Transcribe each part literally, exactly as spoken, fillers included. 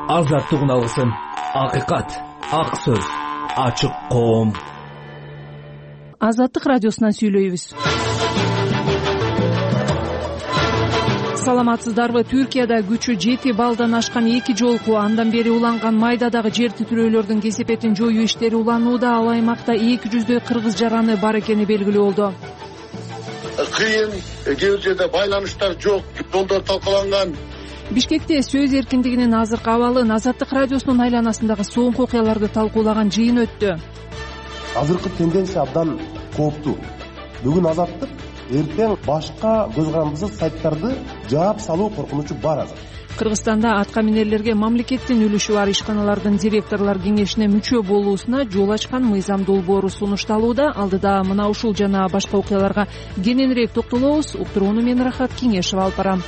Азаттык үналгысын, акыйкат, ак сөз, ачык коом. Азаттык радиосунан сүйлөйбүз. Саламатсыздарбы? Түркияда күчү жети баллдан ашкан эки жолку андан бери уланган майдадагы жер титирөөлөрдүн кесепетин жоюу иштери уланууда. Ал аймакта эки жүздөй кыргыз жараны бар экени белгилүү болду. Кыйын, кээ бир жерде байланыштар жок, жолдор талкаланган. Бишкекте сөз эркиндигинин азыркы абалын Азаттык радиосунун айланасындагы соңку окуяларды талкуулаган жыйын өттү. Азыркы тенденция абдан кооптуу. Бүгүн Азаттык, эртең башка көз карандысыз сайттарды жаап салуу коркунучу бар азыр. Кыргызстанда атка минерлерге мамлекеттин үлүшү бар ишканалардын директорлор кеңешине мүчө болуусуна жол ачкан мыйзам долбоору сунушталууда. Алдыда мына ушул жана башка окуяларга кененирээк токтолобуз. Уктурууну мен Рахат Кеңешева алып барам.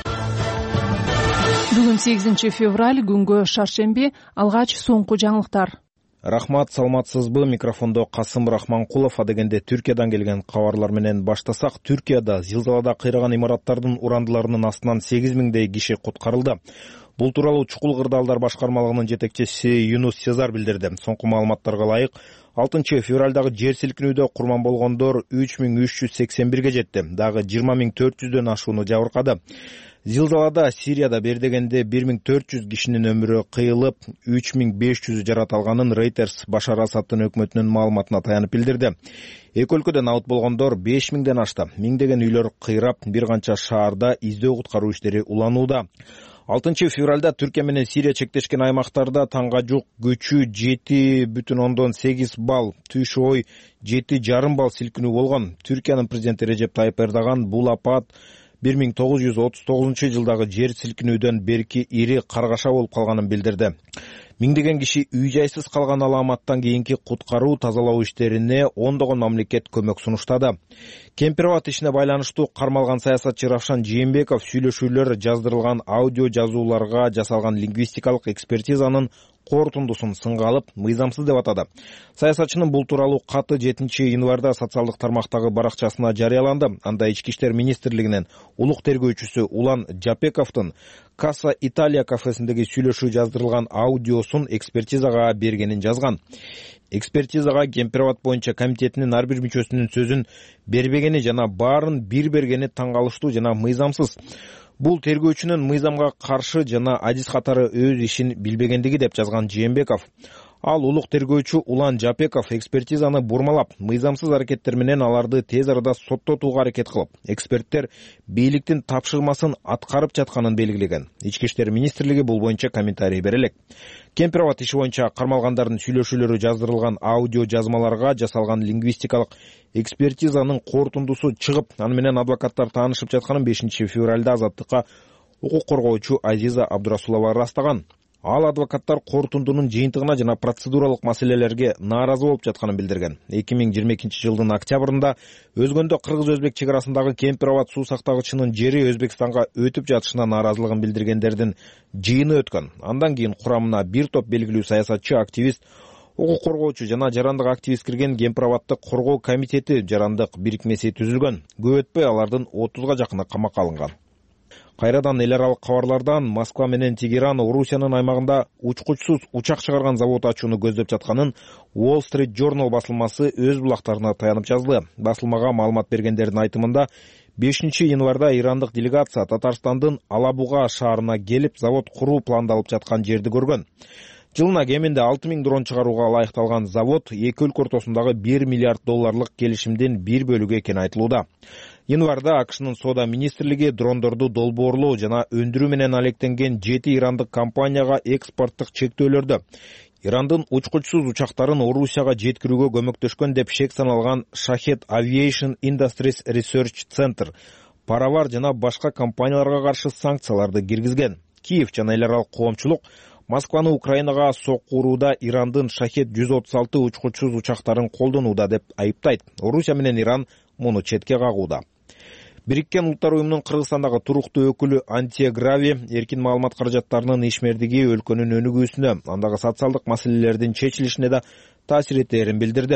Бүгүн сегизинчи февраль, күнгө шаршемби. Алгач соңку жаңылыктар. Рахмат, саламатсызбы? Микрофондо Касым Рахманкулов. Адегенде Түркиядан келген кабарлар менен баштасак, Түркияда зилзалада кыйраган имараттардын урандыларынын астынан сегиз миңдей киши куткарылды. Бул тууралуу Чукул кырдаалдар башкармалыгынын жетекчиси Юнус Сезар билдирди. Соңку маалыматтарга ылайык, алтынчы февралдагы жер силкинүүдө курман болгондор үч миң үч жүз сексен бирге жетти. Дагы жыйырма миң төрт жүздөн ашууну жабыркады. Зилзалада Сирияда бир дегенде бир миң төрт жүз кишинин өмүрү кыйылып, үч миң беш жүзү жарат алганын Reuters Башар Асадтын өкмөтүнүн маалыматына таянып билдирди. Эки өлкөдөн абут болгондор беш миңден ашты. Миңдеген үйлөр кыйрап, бир канча шаарда издөө куткаруу иштери уланууда. алтынчы февралда Түркия менен Сирия чектешкен аймактарда таңга жук күчү жети бүтүн ондон сегиз балл, түш ой жети жарым балл силкинүү болгон. Түркиянын президенти Режеп Тайып Эрдоган бул апат бир миң тогуз жүз отуз тогузунчу жылдагы жер силкинүүдөн берки ири каргаша болуп калганын билдирди. Миңдеген киши үй жайсыз калган аламаттан кийинки куткаруу тазалоо иштерине ондогон мамлекет көмөк сунуштады. Кемпирабад ишине байланыштуу кармалган саясатчы Равшан Жээнбеков сүйлөшүүлөр жаздырылган аудио жазууларга жасалган лингвистикалык экспертизанын корутундусун сынга алып, мыйзамсыз деп атады. Саясатчынын бул тууралуу каты жетинчи январда социалдык тармактагы баракчасына жарыяланды. Анда Ички иштер министрлигинин улук тергөөчүсү Улан Жапековдун Касса Италия кафесиндеги сүйлөшүү жаздырылган аудиосун экспертизага бергенин жазган. Экспертизага Кемпирабад боюнча комитетинин ар бир мүчөсүнүн сөзүн бербегени жана баарын бир бергени таң калыштуу жана мыйзамсыз. Бул тергөөчүнүн мыйзамга каршы жана адис катары өз ишин билбегендиги деп жазган Жээнбеков. Ал улук тергөөчү Улан Жапеков экспертизаны бурмалап, мыйзамсыз аракеттер менен аларды тез арада соттотууга аракет кылып, эксперттер бийликтин тапшырмасын аткарып жатканын белгилеген. Ички иштер министрлиги бул боюнча комментарий бере элек. Кемпирабад иши боюнча кармалгандардын сүйлөшүүлөрү жаздырылган аудио жазмаларга жасалган лингвистикалык экспертизанын корутундусу чыгып, аны менен адвокаттар таанышып жатканын бешинчи февралда Азаттыкка укук коргоочу Азиза Абдурасулова ырастаган. Ал адвокаттар корутундунун жыйынтыгына жана процедуралык маселелерге нааразы болуп жатканын билдирген. эки миң жыйырма экинчи жылдын октябрында өзгөндө кыргыз-өзбек чек арасындагы Кемпирабад суу сактагычынын жери Өзбекстанга өтүп жатышына нааразылыгын билдиргендердин жыйыны өткөн. Андан кийин курамына бир топ белгилүү саясатчы, активист, укук коргоочу жана жарандык активист кирген Кемпирабадды коргоо комитети жарандык бирикмеси түзүлгөн. Көп өтпөй алардын отузга жакыны камакка алынган. Кайрадан эл аралык кабарлардан Москва менен Тегеран Орусиянын аймагында учкучсуз учак чыгарган завод ачууну көздөп жатканын Wall Street Journal басылмасы өз булактарына таянып жазды. Басылмага маалымат бергендердин айтымында бешинчи январда ирандык делегация Татарстандын Алабуга шаарына келип, завод куруу пландалып жаткан жерди көргөн. Жылына кеминде алты миң дрон чыгарууга ылайыкталган завод эки өлкө ортосундагы бир миллиард долларлык келишимдин бир бөлүгү экени айтылууда. Январда АКШнын соода министрлиги дрондорду долбоорлоо жана өндүрүү менен алектенген жети ирандык компанияга экспорттук чектөөлөрдү, Ирандын учкучсуз учактарын Орусияга жеткирүүгө көмөктөшкөн деп шек саналган Shahed Aviation Industries Research Center, Паравар жана башка компанияларга каршы санкцияларды киргизген. Киев жана эл аралык коомчулук Москваны Украинага сокку урууда Ирандын Shahed жүз отуз алты учкучсуз учактарын колдонууда деп айыптайт. Орусия менен Иран муну четке кагууда. Бириккен Улуттар уюмунун Кыргызстандагы туруктуу өкүлү Антия Грави эркин маалымат каражаттарынын ишмердиги өлкөнүн өнүгүүсүнө, андагы социалдык маселелердин чечилишине да таасир этерин билдирди.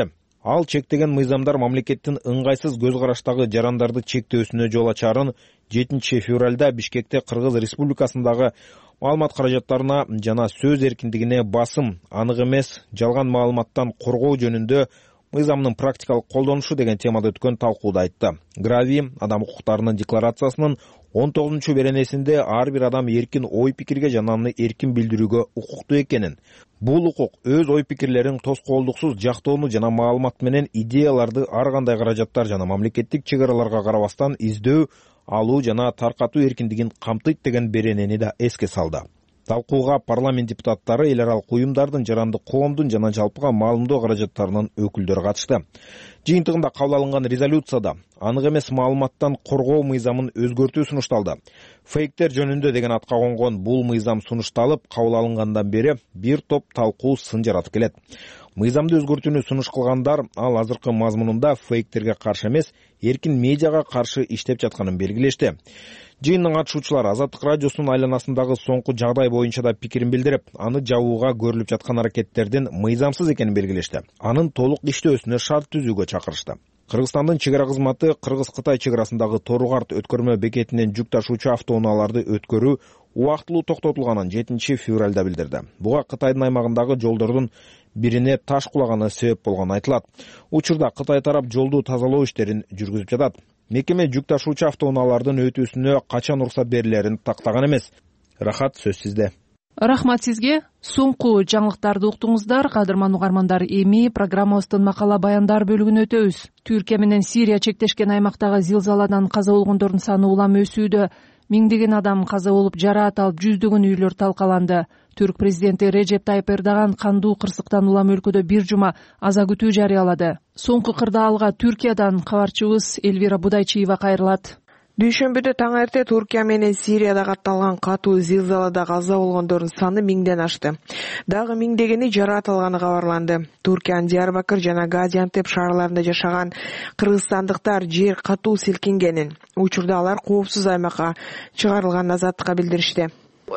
Ал чектеген мыйзамдар мамлекеттин ыңгайсыз көз караштагы жарандарды чектөөсүнө жол ачарын жетинчи февралда Бишкекте Кыргыз Республикасындагы маалымат каражаттарына жана сөз эркиндигине басым, анык эмес жалган маалыматтан коргоо жөнүндө мыйзамдын практикалык колдонушу деген темада өткөн талкууда айтты. Грави адам укуктарынын декларациясынын он тогузунчу беренесинде ар бир адам эркин ой пикирге жана аны эркин билдирүүгө укуктуу экенин, бул укук өз ой пикирлерин тоскоолдуксуз жактоону жана маалымат менен идеяларды ар кандай каражаттар жана мамлекеттик чек араларга карабастан издөө, алуу жана таркатуу эркиндигин камтыйт деген беренени да эске салды. Талкууга парламент депутаттары, эл аралык уюмдардын, жарандык коомдун жана жалпыга маалымдоо каражаттарынын өкүлдөрү катышты. Жыйынтыгында кабыл алынган резолюцияда анык эмес маалыматтан коргоо мыйзамын өзгөртүү сунушталды. Фейктер жөнүндө деген атка конгон бул мыйзам сунушталып, кабыл алынгандан бери бир топ талкуу сын жаратып келет. Мыйзамды өзгөртүүнү сунуш кылгандар ал азыркы мазмунунда фейктерге каршы эмес, эркин медиага каршы иштеп жатканын белгилешти. Жыйындын катышуучулары Азаттык радиосунун айланасындагы соңку жагдай боюнча да пикирин билдирип, аны жабууга көрүлүп жаткан аракеттердин мыйзамсыз экенин белгилешти. Анын толук иштөөсүнө шарт түзүүгө чакырышты. Кыргызстандын чек ара кызматы Кыргыз-Кытай чек арасындагы Тору-Карт өткөрмө бекетинен жүк ташуучу автоунааларды өткөрүү убактылуу токтотулганын жетинчи февралда билдирди. Буга Кытайдын аймагындагы жолдордун бирине таш кулаганы себеп болгону айтылат. Учурда Кытай тарап жолду тазалоо иштерин жүргүзүп жатат. Мекеме жүк ташуучу автоунаалардын өтүүсүнө качан уруксат берилерин тактаган эмес. Рахат, сөз сизде. Рахмат сизге. Соңку жаңылыктарды уктуңуздар. Кадырман угармандар, эми программабыздын макала баяндар бөлүгүнө өтөбүз. Түркия менен Сирия чектешкен аймактагы зилзаладан каза болгондордун саны улам өсүүдө. Миңдеген адам каза болуп, жараат алып, жүздөгөн үйлөр талкаланды. Түрк президенти Режеп Тайып Эрдоган кандуу кырсыктан улам өлкөдө бир жума аза күтүү жарыялады. Соңку кырдаалга Түркиядан кабарчыбыз Элвира Будайчиева кайрылат. Дүйшөмбүдө таң эрте Туркия менен Сирияда катталган катуу зилзалада каза болгондордун саны миңден ашты. Дагы миңдегени жараат алганы кабарланды. Туркиянын Диярбакыр жана Газиантеп шаарларында жашаган кыргызстандыктар жер катуу силкингенин, учурда алар коопсуз аймакка чыгарылганын азаттыкка билдиришти.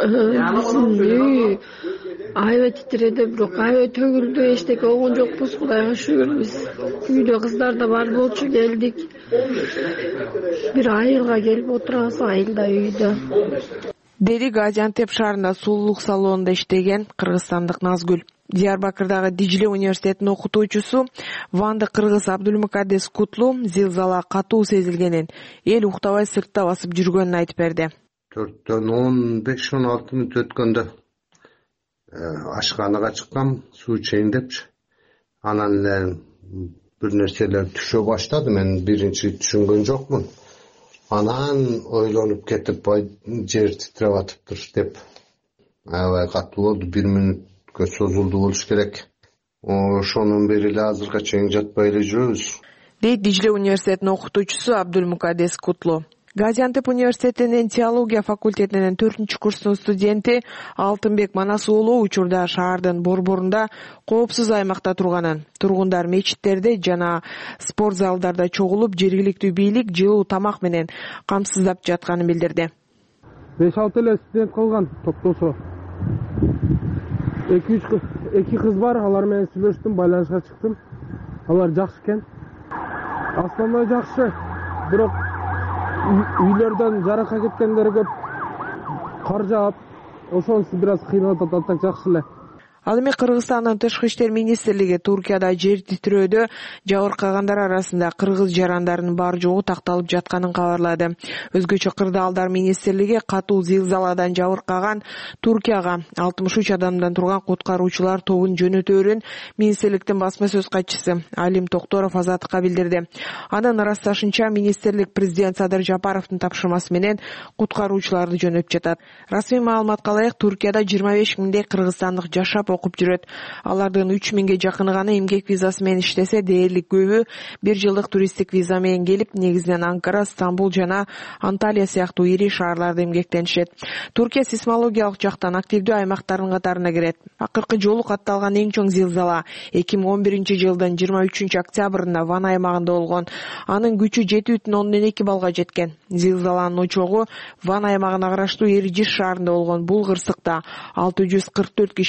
Аябай титиреди, бирок аябай төгүлдү, эчтеке болгон жокпуз, Кудайга шүгүр. Биз үйдө кыздар да бар болчу, келдик. Бир айылга келип отурабыз, айыл да үйдө. Деди Газиантеп шаарында сулуулук салонунда иштеген кыргызстандык Назгүл. Диярбакырдагы Дижиле университетинин окутуучусу Ванды Кыргыз Абдулмукаддес Кутлу зилзала катуу сезилгенин, эл уктабай сыртта басып жүргөнүн айтып берди. төрттөн он беш он алты мүнөт өткөндө ашканага чыккам, суу ичейин депчи. Анан эле бир нерселер түшө баштады. Мен биринчи түшүнгөн жокмун. Анан ойлонуп кетип, жер титиреп атыптыр деп. Аябай катуу болду, бир мүнөткө созулду болуш керек. Ошонун бери эле азыркыга чейин жатпай эле жүрөбүз. Дейт Дижиле университетинин окутуучусу Абдулмукаддес Кутлу. Газиантеп университетинин теология факультетинин төртүнчү курстун студенти Алтынбек Манас уулу учурда шаардын борборунда коопсуз аймакта турганын, тургундар мечиттерде жана спорт залдарда чогулуп, жергиликтүү бийлик жылуу тамак менен камсыздап жатканын билдирди. беш алты эле студент калган топтосо. эки кыз бар, алар менен сүйлөштүм, байланышка чыктым. Алар жакшы экен. Основной жакшы, бирок үйлөрдөн жарака кеткендер көп, кар жаап, ошонусу бир аз кыйналып атат, жакшы эле. Ал эми Кыргызстандын Тышкы иштер министрлиги Туркияда жер титирөөдө жабыркагандар арасында кыргыз жарандарынын бар жогу такталып жатканын кабарлады. Өзгөчө кырдаалдар министрлиги катуу зилзаладан жабыркаган Туркияга алтымыш үч адамдан турган куткаруучулар тобун жөнөтөөрүн министрликтин басма сөз катчысы Алим Токторов азаттыкка билдирди. Анын ырасташынча министрлик президент Садыр Жапаровдун тапшырмасы менен куткаруучуларды жөнөтүп жатат. Расмий маалыматка ылайык Туркияда жыйырма беш миңдей кыргызстандык жашап окуп жүрөт. Алардын үч миңге жакыны гана эмгек визасы менен иштесе, дээрлик көбү бир жылдык туристтик виза менен келип, негизинен Анкара, Стамбул жана Анталия сыяктуу ири шаарларда эмгектенишет. Туркия сейсмологиялык жактан активдүү аймактардын катарына кирет. Акыркы жолу катталган эң чоң зилзала эки миң он биринчи жылдын жыйырма үчүнчү октябрында Ван аймагында болгон. Анын күчү жети бүтүн ондон эки баллга жеткен. Зилзаланын очогу Ван аймагына караштуу Эрижиш шаарында болгон. Бул кырсыкта алты жүз кырк төрт кишини абут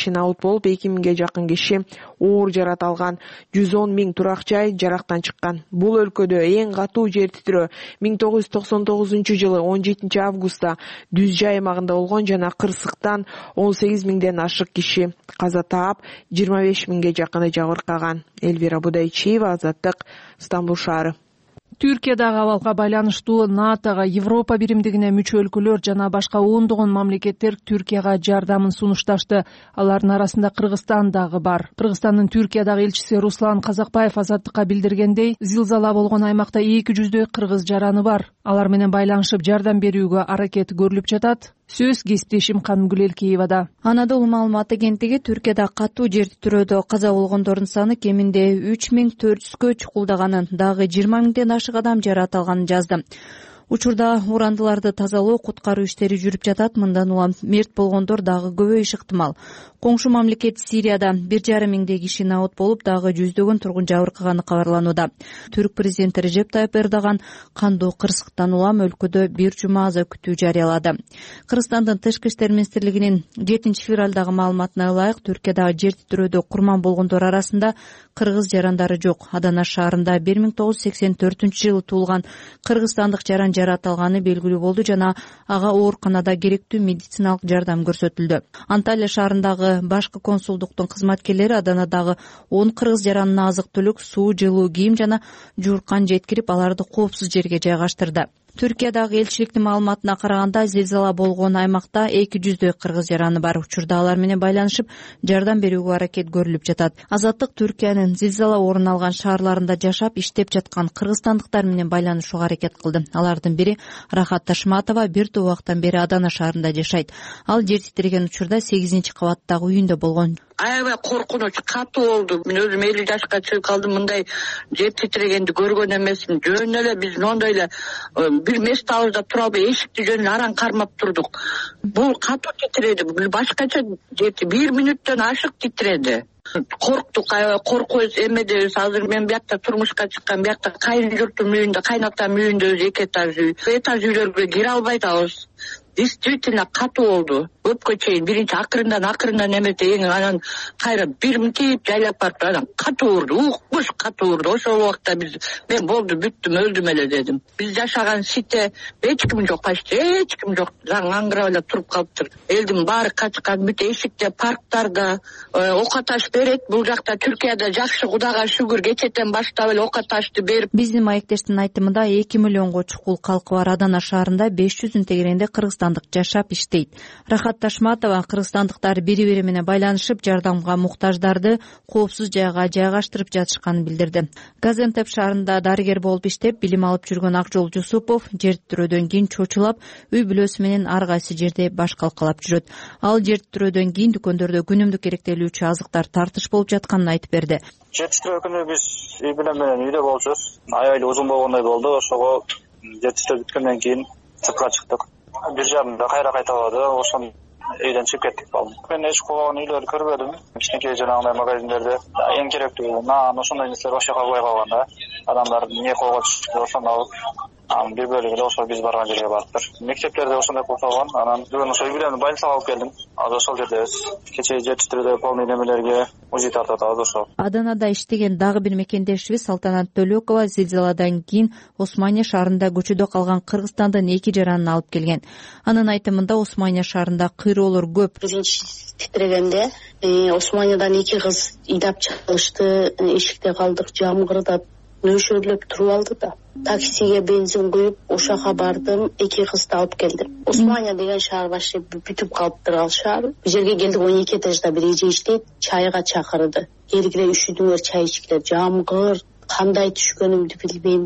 болуп, эки миңге жакын киши оор жарат алган, жүз он миң турак жай жарактан чыккан. Бул өлкөдө эң катуу жер титирөө миң тогуз жүз токсон тогузунчу жылы он жетинчи августта Дүз жай аймагында болгон жана кырсыктан он сегиз миңден ашык киши каза таап, жыйырма беш миңге жакыны жабыркаган. Элвира Будайчиева, Азаттык, Стамбул шаары. Түркиядагы абалга байланыштуу натога, Европа биримдигине мүчө өлкөлөр жана башка ондогон мамлекеттер Түркияга жардамын сунушташты. Алардын арасында Кыргызстан дагы бар. Кыргызстандын Түркиядагы элчиси Руслан Казакбаев Азаттыкка билдиргендей, зилзала болгон аймакта эки жүздөй кыргыз жараны бар. Алар менен байланышып жардам берүүгө аракет көрүлүп жатат. Сөз кесиптешим Канымгүл Элкеевада. Анадолу маалымат агенттиги Түркияда катуу жер титирөөдө каза болгондордун саны кеминде үч миң төрт жүзгө чукулдаганын, дагы жыйырма миңден ашык адам жарат алганын жазды. Учурда урандыларды тазалоо, куткаруу иштери жүрүп жатат. Мындан улам мерт болгондор дагы көбөйүшү ыктымал. Коңшу мамлекет Сирияда бир жарым миңдей киши набыт болуп, дагы жүздөгөн тургун жабыркаганы кабарланууда. Түрк президенти Режеп Тайып Эрдоган кандуу кырсыктан улам өлкөдө бир жума аза күтүү жарыялады. Кыргызстандын Тышкы иштер министрлигинин жетинчи февралдагы маалыматына ылайык, Түркиядагы жер титирөөдө курман болгондор арасында кыргыз жарандары жок. Адана шаарында бир миң тогуз жүз сексен төртүнчү жылы туулган кыргызстандык жаран жарат алганы белгилүү болду жана ага ооруканада керектүү медициналык жардам көрсөтүлдү. Анталия шаарындагы башкы консулдуктун кызматкерлери Аданадагы он кыргыз жаранына азык-түлүк, суу, жылуу кийим жана жууркан жеткирип, аларды коопсуз жерге жайгаштырды. Түркиядагы элчиликтин маалыматына караганда, зилзала болгон аймакта эки жүздөй кыргыз жараны бар. Учурда алар менен байланышып, жардам берүүгө аракет көрүлүп жатат. Азаттык Түркиянын зилзала орун алган шаарларында жашап, иштеп жаткан кыргызстандыктар менен байланышууга аракет кылды. Алардын бири Рахат Ташматова бир топ убакыттан бери Адана шаарында жашайт. Ал жер титиреген учурда сегизинчи кабаттагы үйүндө болгон. Аябай коркунуч, катуу болду. Мен өзүм элүү жашка чыгып калдым, мындай жер титирегенди көргөн эмесмин. Жөн эле биз мондой эле бир мест алыбызда тура албай эшикти жөн араң кармап турдук. Бул катуу титиреди, бул башкача жети бир мүнөттөн ашык титиреди. Корктук, аябай коркуп эмедебиз. Азыр мен биякта турмушка чыккан, биякта кайын журттун үйүндө, кайнатам үйүндө эки этаж үй. Этаж үйлөргө кире албай атабыз. Действительно катуу болду. Көпкө чейин биринчи акырындан акырындан эмете эң анан кайра бир мынтип жайлап барып анан катуу урду, укмуш катуу урду. Ошол убакта биз мен болду, бүттүм, өлдүм эле дедим. Биз жашаган сите эч ким жок, почти эч ким жок. Заң аңгырап эле туруп калыптыр. Элдин баары качкан, бүт эшикте, парктарда ок аташ берет. Бул жакта Түркияда жакшы, Кудайга шүгүр, кечетен баштап эле ок аташты берип. Биздин маектештин айтымында эки миллионго чукул калкы бар Адана шаарында беш жүздүн тегерегинде кыргызстандык жашап иштейт. Рахат Ташматова кыргызстандыктар бири-бири менен байланышып, жардамга муктаждарды коопсуз жайга жайгаштырып жатышканын билдирди. Газентеп шаарында дарыгер болуп иштеп, билим алып жүргөн Акжол Жусупов жер титирөөдөн кийин чочулап, үй бүлөсү менен ар кайсы жерде баш калкалап жүрөт. Ал жер титирөөдөн кийин дүкөндөрдө күнүмдүк керектелүүчү азыктар тартыш болуп жатканын айтып берди. Жер титирөө күнү биз үй бүлөм менен үйдө болчубуз. Аябай узун болгондой болду. Ошого жер титирөө бүткөндөн кийин сыртка чыктык. Бир жарымда кайра кайталады. Ошон үйдөн чыгып кеттик балым. Мен эч кулган үйлөрдү көрбөдүм. Кичинекей жанагындай магазиндерде эң керектүү нан, ошондой нерселер ошо жака кой калган да. Адамдар эмне колго түштү, ошону алып, анан бир бөлүгү ошол биз барган жерге барыптыр. Мектептерде ошондой кылып салган. Анан бүгүн ошо үй бүлөнү больницага алып келдим. Азыр ошол жердебиз. Кечээ жер титирөөдө полный немелерге УЗИ тартып атабыз ошол. Аданада иштеген дагы бир мекендешибиз Салтанат Төлөкова зилзаладан кийин Османия шаарында көчөдө калган Кыргызстандын эки жаранын алып келген. Анын айтымында Османия шаарында кыйроолор көп. Биринчи титирегенде Османиядан эки кыз ыйдап чыгышты, эшикте калдык, жамгырдап нөшөрлөп туруп алды да. Таксиге бензин куюп, ошака бардым, эки кызды алып келдим. Османия деген шаар башы бүтүп калыптыр ал шаар. Бул жерге келдик, он эки этажда бир эже иштейт, чайга чакырды. Келгиле үшүдүңөр, чай ичкиле, жамгыр, кандай түшкөнүмдү билбейм.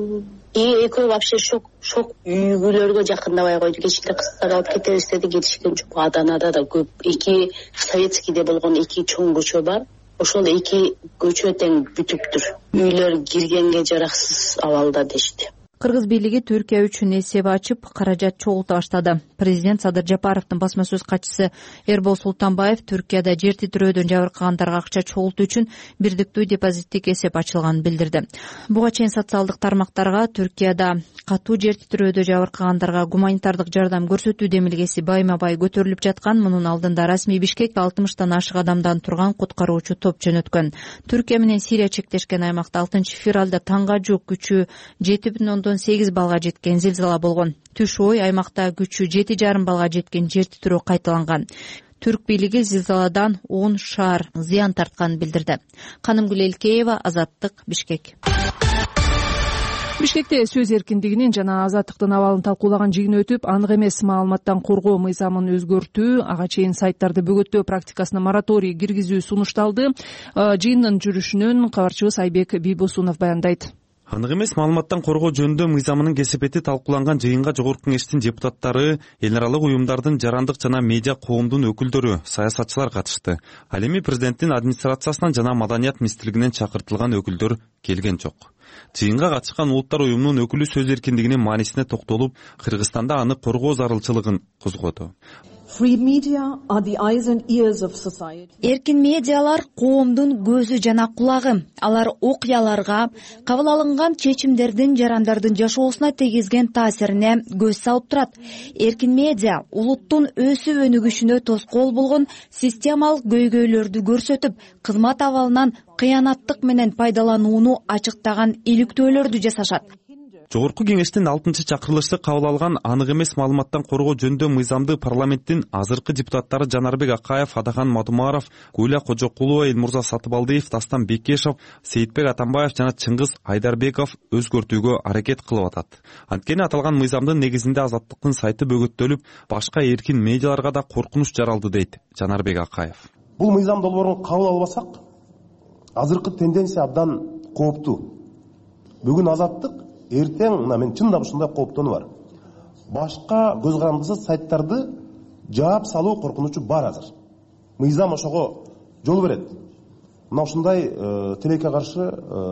И экөө вообще шок, шок үйгүлөргө жакындабай койду. Кечинде кыздар алып кетебиз деди, кетишкен жок. Аданада да көп, эки советскийде болгон эки чоң көчө бар. Ошол эки көчө тең бүтүптүр. Үйлөр киргенге жараксыз абалда дешти. Кыргыз бийлиги Түркия үчүн эсеп ачып, каражат чогулта баштады. Президент Садыр Жапаровдун басма сөз катчысы Эрбол Султанбаев Түркияда жер титирөөдөн жабыркагандарга акча чогултуу үчүн бирдиктүү депозиттик эсеп ачылганын билдирди. Буга чейин социалдык тармактарга Түркияда катуу жер титирөөдө жабыркагандарга гуманитардык жардам көрсөтүү демилгеси байма-бай көтөрүлүп жаткан. Мунун алдында расмий Бишкек алтымыштан ашык адамдан турган куткаруучу топ жөнөткөн. Түркия менен Сирия чектешкен аймакта алтынчы февралда таңга жук күчү жети бүтүн ондон сегиз балга жеткен зилзала болгон. Түш ой аймакта күчү жети жарым балга жеткен жер титирөө кайталанган. Түрк бийлиги зилзаладан он шаар зыян тартканын билдирди. Канымгүл Элкеева, Азаттык, Бишкек. Бишкекте сөз эркиндигинин жана азаттыктын абалын талкуулаган жыйын өтүп, анык эмес маалыматтан коргоо мыйзамын өзгөртүү, ага чейин сайттарды бөгөттөө практикасына мораторий киргизүү сунушталды. Жыйындын жүрүшүнөн кабарчыбыз Айбек Бийбосунов баяндайт. Анык эмес маалыматтан коргоо жөнүндө мыйзамынын кесепети талкууланган жыйынга жогорку кеңештин депутаттары, эл аралык уюмдардын, жарандык жана медиа коомдун өкүлдөрү, саясатчылар катышты. Ал эми президенттин администрациясынан жана маданият министрлигинен чакыртылган өкүлдөр келген жок. Жыйынга катышкан улуттар уюмунун өкүлү сөз эркиндигинин маанисине токтолуп, Кыргызстанда аны коргоо зарылчылыгын козгоду. Эркин медиалар коомдун көзү жана кулагы. Алар окуяларга, кабыл алынган чечимдердин жарандардын жашоосуна тийгизген таасирине көз салып турат. Эркин медиа улуттун өсүп өнүгүшүнө тоскоол болгон системалык көйгөйлөрдү көрсөтүп, кызмат абалынан кыянаттык менен пайдаланууну ачыктаган иликтөөлөрдү жасашат. Жогорку кеңештин алтынчы чакырылышы кабыл алган анык эмес маалыматтан коргоо жөнүндө мыйзамды парламенттин азыркы депутаттары Жанарбек Акаев, Адахан Мадумаров, Гуля Кожокулова, Элмурза Сатыбалдиев, Дастан Бекешев, Сейитбек Атамбаев жана Чыңгыз Айдарбеков өзгөртүүгө аракет кылып атат. Анткени аталган мыйзамдын негизинде азаттыктын сайты бөгөттөлүп, башка эркин медиаларга да коркунуч жаралды дейт Жанарбек Акаев. Бул мыйзам долбоорун кабыл албасак, азыркы тенденция абдан кооптуу. Бүгүн азаттык, эртең мына мен чындап ушундай кооптонуу бар. Башка көз карандысыз сайттарды жаап салуу коркунучу бар азыр. Мыйзам ошого жол берет. Мына ушундай тилекке каршы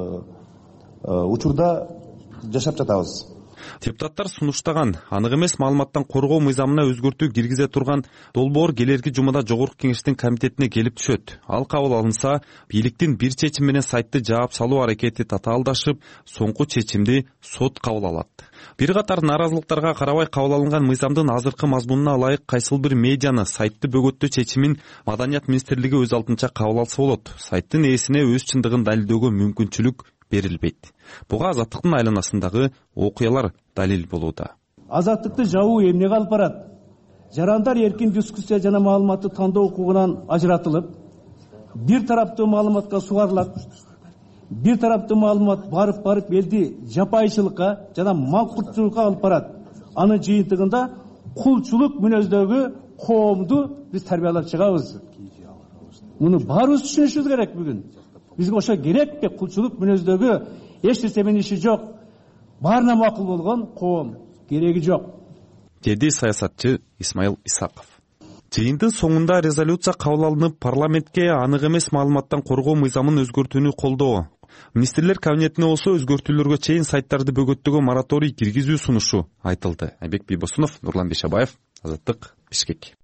учурда жашап жатабыз. Депутаттар сунуштаган анык эмес маалыматтан коргоо мыйзамына өзгөртүү киргизе турган долбоор келерки жумада жогорку кеңештин комитетине келип түшөт. Ал кабыл алынса, бийликтин бир чечим менен сайтты жаап салуу аракети татаалдашып, соңку чечимди сот кабыл алат. Бир катар нааразылыктарга карабай кабыл алынган мыйзамдын азыркы мазмунуна ылайык кайсыл бир медианы, сайтты бөгөттөө чечимин Маданият министрлиги өз алдынча кабыл алса болот. Сайттын ээсине өз чындыгын далилдөөгө мүмкүнчүлүк берилбейт. Буга азаттыктын айланасындагы окуялар далил болууда. Азаттыкты жабуу эмнеге алып барат? Жарандар эркин дискуссия жана маалыматты тандоо укугунан ажыратылып, бир тараптуу маалыматка сугарылат. Бир тараптуу маалымат барып-барып элди жапайчылыкка жана маңкуртчулукка алып барат. Анын жыйынтыгында кулчулук мүнөздөгү коомду биз тарбиялап чыгабыз. Муну баарыбыз түшүнүшүбүз керек бүгүн. Бизге ошо керекпи? Кулчулук мүнөздөгү эч нерсенин иши жок. Баарына макул болгон коом кереги жок, деди саясатчы Исмаил Исаков. Жыйындын соңунда резолюция кабыл алынып, парламентке анык эмес маалыматтан коргоо мыйзамын өзгөртүүнү колдоо. Министрлер кабинетине болсо өзгөртүүлөргө чейин сайттарды бөгөттөөгө мораторий киргизүү сунушу айтылды. Айбек Бийбосунов, Нурлан Бешабаев, Азаттык, Бишкек.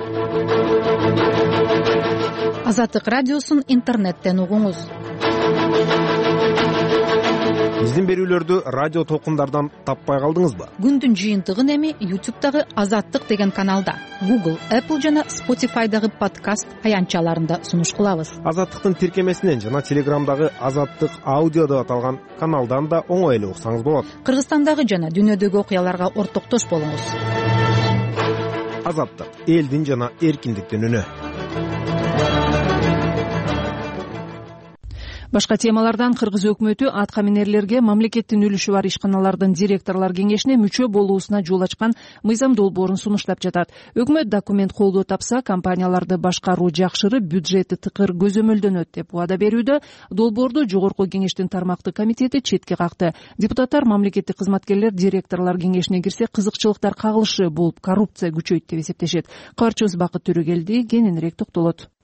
Азаттык радиосун интернеттен угуңуз. Биздин берүүлөрдү радио толкундардан таппай калдыңызбы? Күндүн жыйынтыгын эми YouTube'дагы Азаттык деген каналда, Google, Apple жана Spotify'дагы подкаст аянтчаларында сунуш кылабыз. Азаттыктын тиркемесинен жана Телеграмдагы Азаттык аудио деп аталган каналдан да оңой эле уксаңыз болот. Кыргызстандагы жана дүйнөдөгү окуяларга ортоктош болуңуз. Азаттык, элдин жана эркиндиктин үнү. Башка темалардан Кыргыз өкмөтү атка минерлерге мамлекеттин үлүшү бар ишканалардын директорлор кеңешине мүчө болуусуна жол ачкан мыйзам долбоорун сунуштап жатат. Өкмөт документ колдоо тапса, компанияларды башкаруу жакшырып, бюджети тыкыр көзөмөлдөнөт деп убада берүүдө. Долбоорду жогорку кеңештин тармактык комитети четке какты. Депутаттар мамлекеттик кызматкерлер директорлор кеңешине кирсе, кызыкчылыктар кагылышы болуп, коррупция күчөйт деп эсептешет. Кабарчыбыз Бакыт Төрөгелди кененирээк токтолот.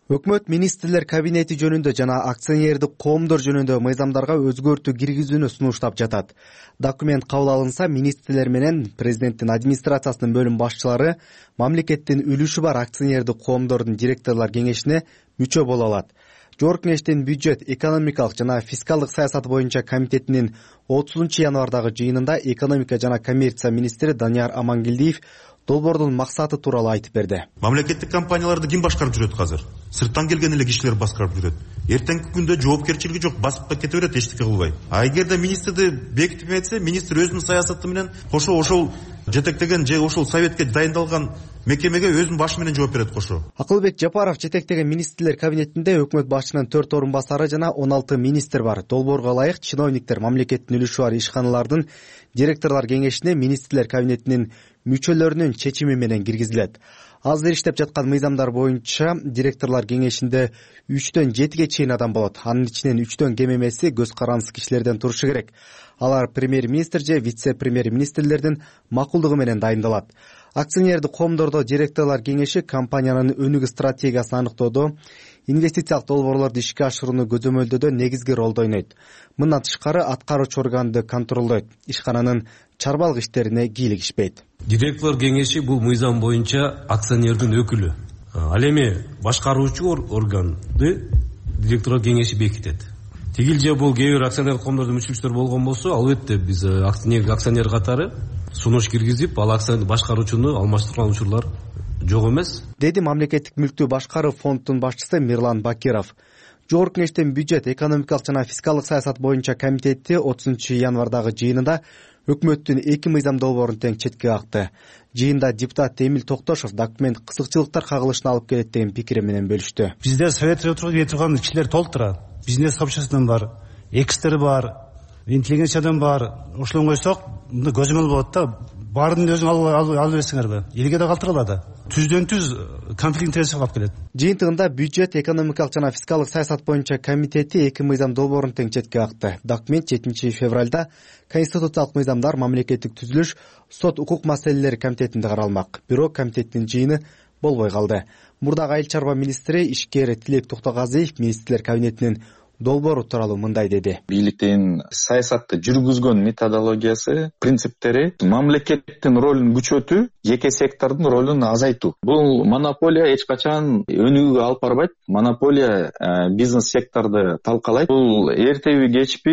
Өкмөт министрлер кабинети жөнүндө жана акционердик коомдор жөнүндө мыйзамдарга өзгөртүү киргизүүнү сунуштап жатат. Документ кабыл алынса, министрлер менен президенттин администрациясынын бөлүм башчылары мамлекеттин үлүшү бар акционердик коомдордун директорлор кеңешине мүчө боло алат. Жогорку кеңештин бюджет, экономикалык жана фискалдык саясат боюнча комитетинин отузунчу январдагы жыйынында экономика жана коммерция министри Данияр Амангелдиев долбоордун максаты тууралуу айтып берди. Мамлекеттик компанияларды ким башкарып жүрөт азыр? Сырттан келген эле кишилер башкарып жүрөт. Эртеңки күндө жоопкерчилиги жок, басып кете берет эчтеке кылбай. А эгерде министрди бекитип этсе, министр өзүнүн саясаты менен кошо ошол жетектеген же ошол советке дайындалган мекемеге өзүнүн башы менен жооп берет кошо. Акылбек Жапаров жетектеген министрлер кабинетинде өкмөт башчынын төрт орун басары жана он алты министр бар. Долбоорго ылайык чиновниктер мамлекеттин үлүшү бар ишканалардын директорлор кеңешине министрлер кабинетинин мүчөлөрүнүн чечими менен киргизилет. Азыр иштеп жаткан мыйзамдар боюнча директорлор кеңешинде үчтөн жетиге чейин адам болот. Анын ичинен үчтөн кем эмеси көз карандысы кишилерден турушу керек. Алар премьер-министр же вице-премьер-министрлердин макулдугу менен дайындалат. Акционердик коомдордо директорлор кеңеши компаниянын өнүгүү стратегиясын аныктоодо, инвестициялык долбоорлорду ишке ашырууну көзөмөлдөөдө негизги ролду ойнойт. Мындан тышкары аткаруучу органды контролдойт, ишкананын чарбалык иштерине кийлигишпейт. Директорлор кеңеши бул мыйзам боюнча акционердин өкүлү. Ал эми башкаруучу органды директорлор кеңеши бекитет. Тигил же бул кээ бир акционер коомдордун мүчөлчүлөр болгон болсо, албетте биз акционер катары сунуш киргизип, ал акционер башкаруучуну алмаштырган учурлар жок эмес, деди мамлекеттик мүлктү башкаруу фондунун башчысы Мирлан Бакиров. Жогорку кеңештин бюджет, экономикалык жана фискалдык саясат боюнча комитети отузунчу январдагы жыйынында өкмөттүн эки мыйзам долбоорун тең четке какты. Жыйында депутат Эмил Токтошов документ кызыкчылыктар кагылышына алып келет деген пикири менен бөлүштү. Бизде советте отурган кишилер толтура. Бизнес сообществодан бар, экстер бар, интеллигенциядан бар. Ошолон койсок, мында көзөмөл болот да. Баарын өзүң алып берсеңерби? Элге да калтырылады. Түздөн түз конфликт интереси калып келет. Жыйынтыгында бюджет, экономикалык жана фискалдык саясат боюнча комитети эки мыйзам долбоорун тең четке какты. Документ жетинчи февралда конституциялык мыйзамдар, мамлекеттик түзүлүш, сот укук маселелери комитетинде каралмак. Бирок комитеттин жыйыны болбой калды. Мурдагы айыл чарба министри ишкер Тилек Токтогазиев министрлер кабинетинин долбоору тууралуу мындай деди. Бийликтин саясатты жүргүзгөн методологиясы, принциптери мамлекеттин ролун күчөтүү, жеке сектордун ролун азайтуу. Бул монополия эч качан өнүгүүгө алып барбайт. Монополия бизнес секторду талкалайт. Бул эртеби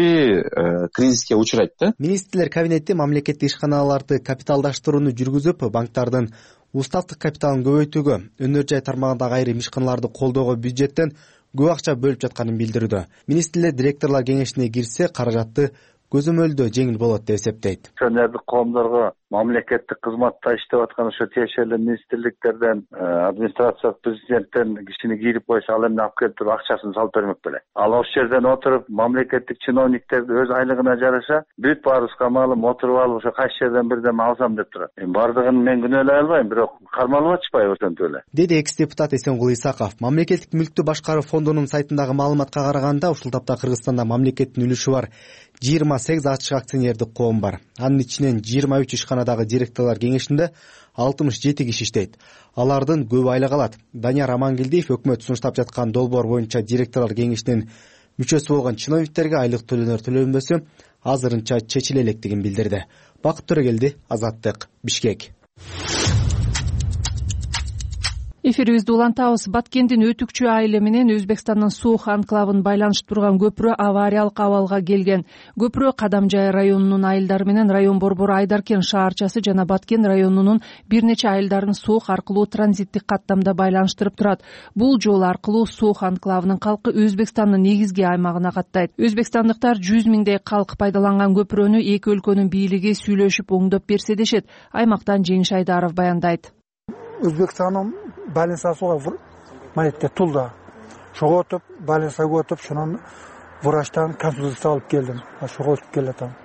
кечпи кризиске учурайт да. Министрлер кабинети мамлекеттик ишканаларды капиталдаштырууну жүргүзүп, банктардын устаттык капиталын көбөйтүүгө, өнөр жай тармагындагы айрым ишканаларды колдоого бюджеттен көп акча бөлүп жатканын билдирүүдө. Министрлер директорлор кеңешине кирсе, каражатты көзөмөлдөө жеңил болот деп эсептейт. Акционердик коомдорго мамлекеттик кызматта иштеп аткан ошо тиешелүү министрликтерден, администрация президенттен кишини кирип койсо, ал эмне алып келип туруп акчасын салып бермек беле. Ал ошол жерден отуруп мамлекеттик чиновниктерди өз айлыгына жараша бүт баарыбызга маалым отуруп алып ошо кайсы жерден бирдеме алсам деп турат. Эми бардыгын мен күнөөлөй албайм, бирок кармалып атышпайбы ошентип эле. Деди экс депутат Эсенгул Исаков. Мамлекеттик мүлктү башкаруу фондунун сайтындагы маалыматка караганда, ушул тапта Кыргызстанда мамлекеттин үлүшү бар жыйырма сегиз ачык акционердик коом бар. Анын ичинен жыйырма үч ишканадагы директорлор кеңешинде алтымыш жети киши иштейт. Алардын көбү айлык алат. Данияр Амангелдиев өкмөт сунуштап жаткан долбоор боюнча директорлор кеңешинин мүчөсү болгон чиновниктерге айлык төлөнөр төлөнбөсү азырынча чечиле электигин билдирди. Бакыт Төрөгелди, Азаттык, Бишкек. Эфирибизди улантабыз. Баткендин Өтүкчү айылы менен Өзбекстандын Суух анклавын байланыштырып турган көпүрө авариялык абалга келген. Көпүрө Кадамжай районунун айылдары менен район борбору Айдаркен шаарчасы жана Баткен районунун бир нече айылдарын Суух аркылуу транзиттик каттамда байланыштырып турат. Бул жол аркылуу Суух анклавынын калкы Өзбекстандын негизги аймагына каттайт. Өзбекстандыктар жүз миңдей калк пайдаланган көпүрөнү эки өлкөнүн бийлиги сүйлөшүп оңдоп берсе дешет. Аймактан Жеңиш Айдаров баяндайт. Өзбекстанның байланысуға маетте тулда. Шоғотып, байланысуға өтіп, шынан врачтан консультация алып келдім. Шоғотып келетім.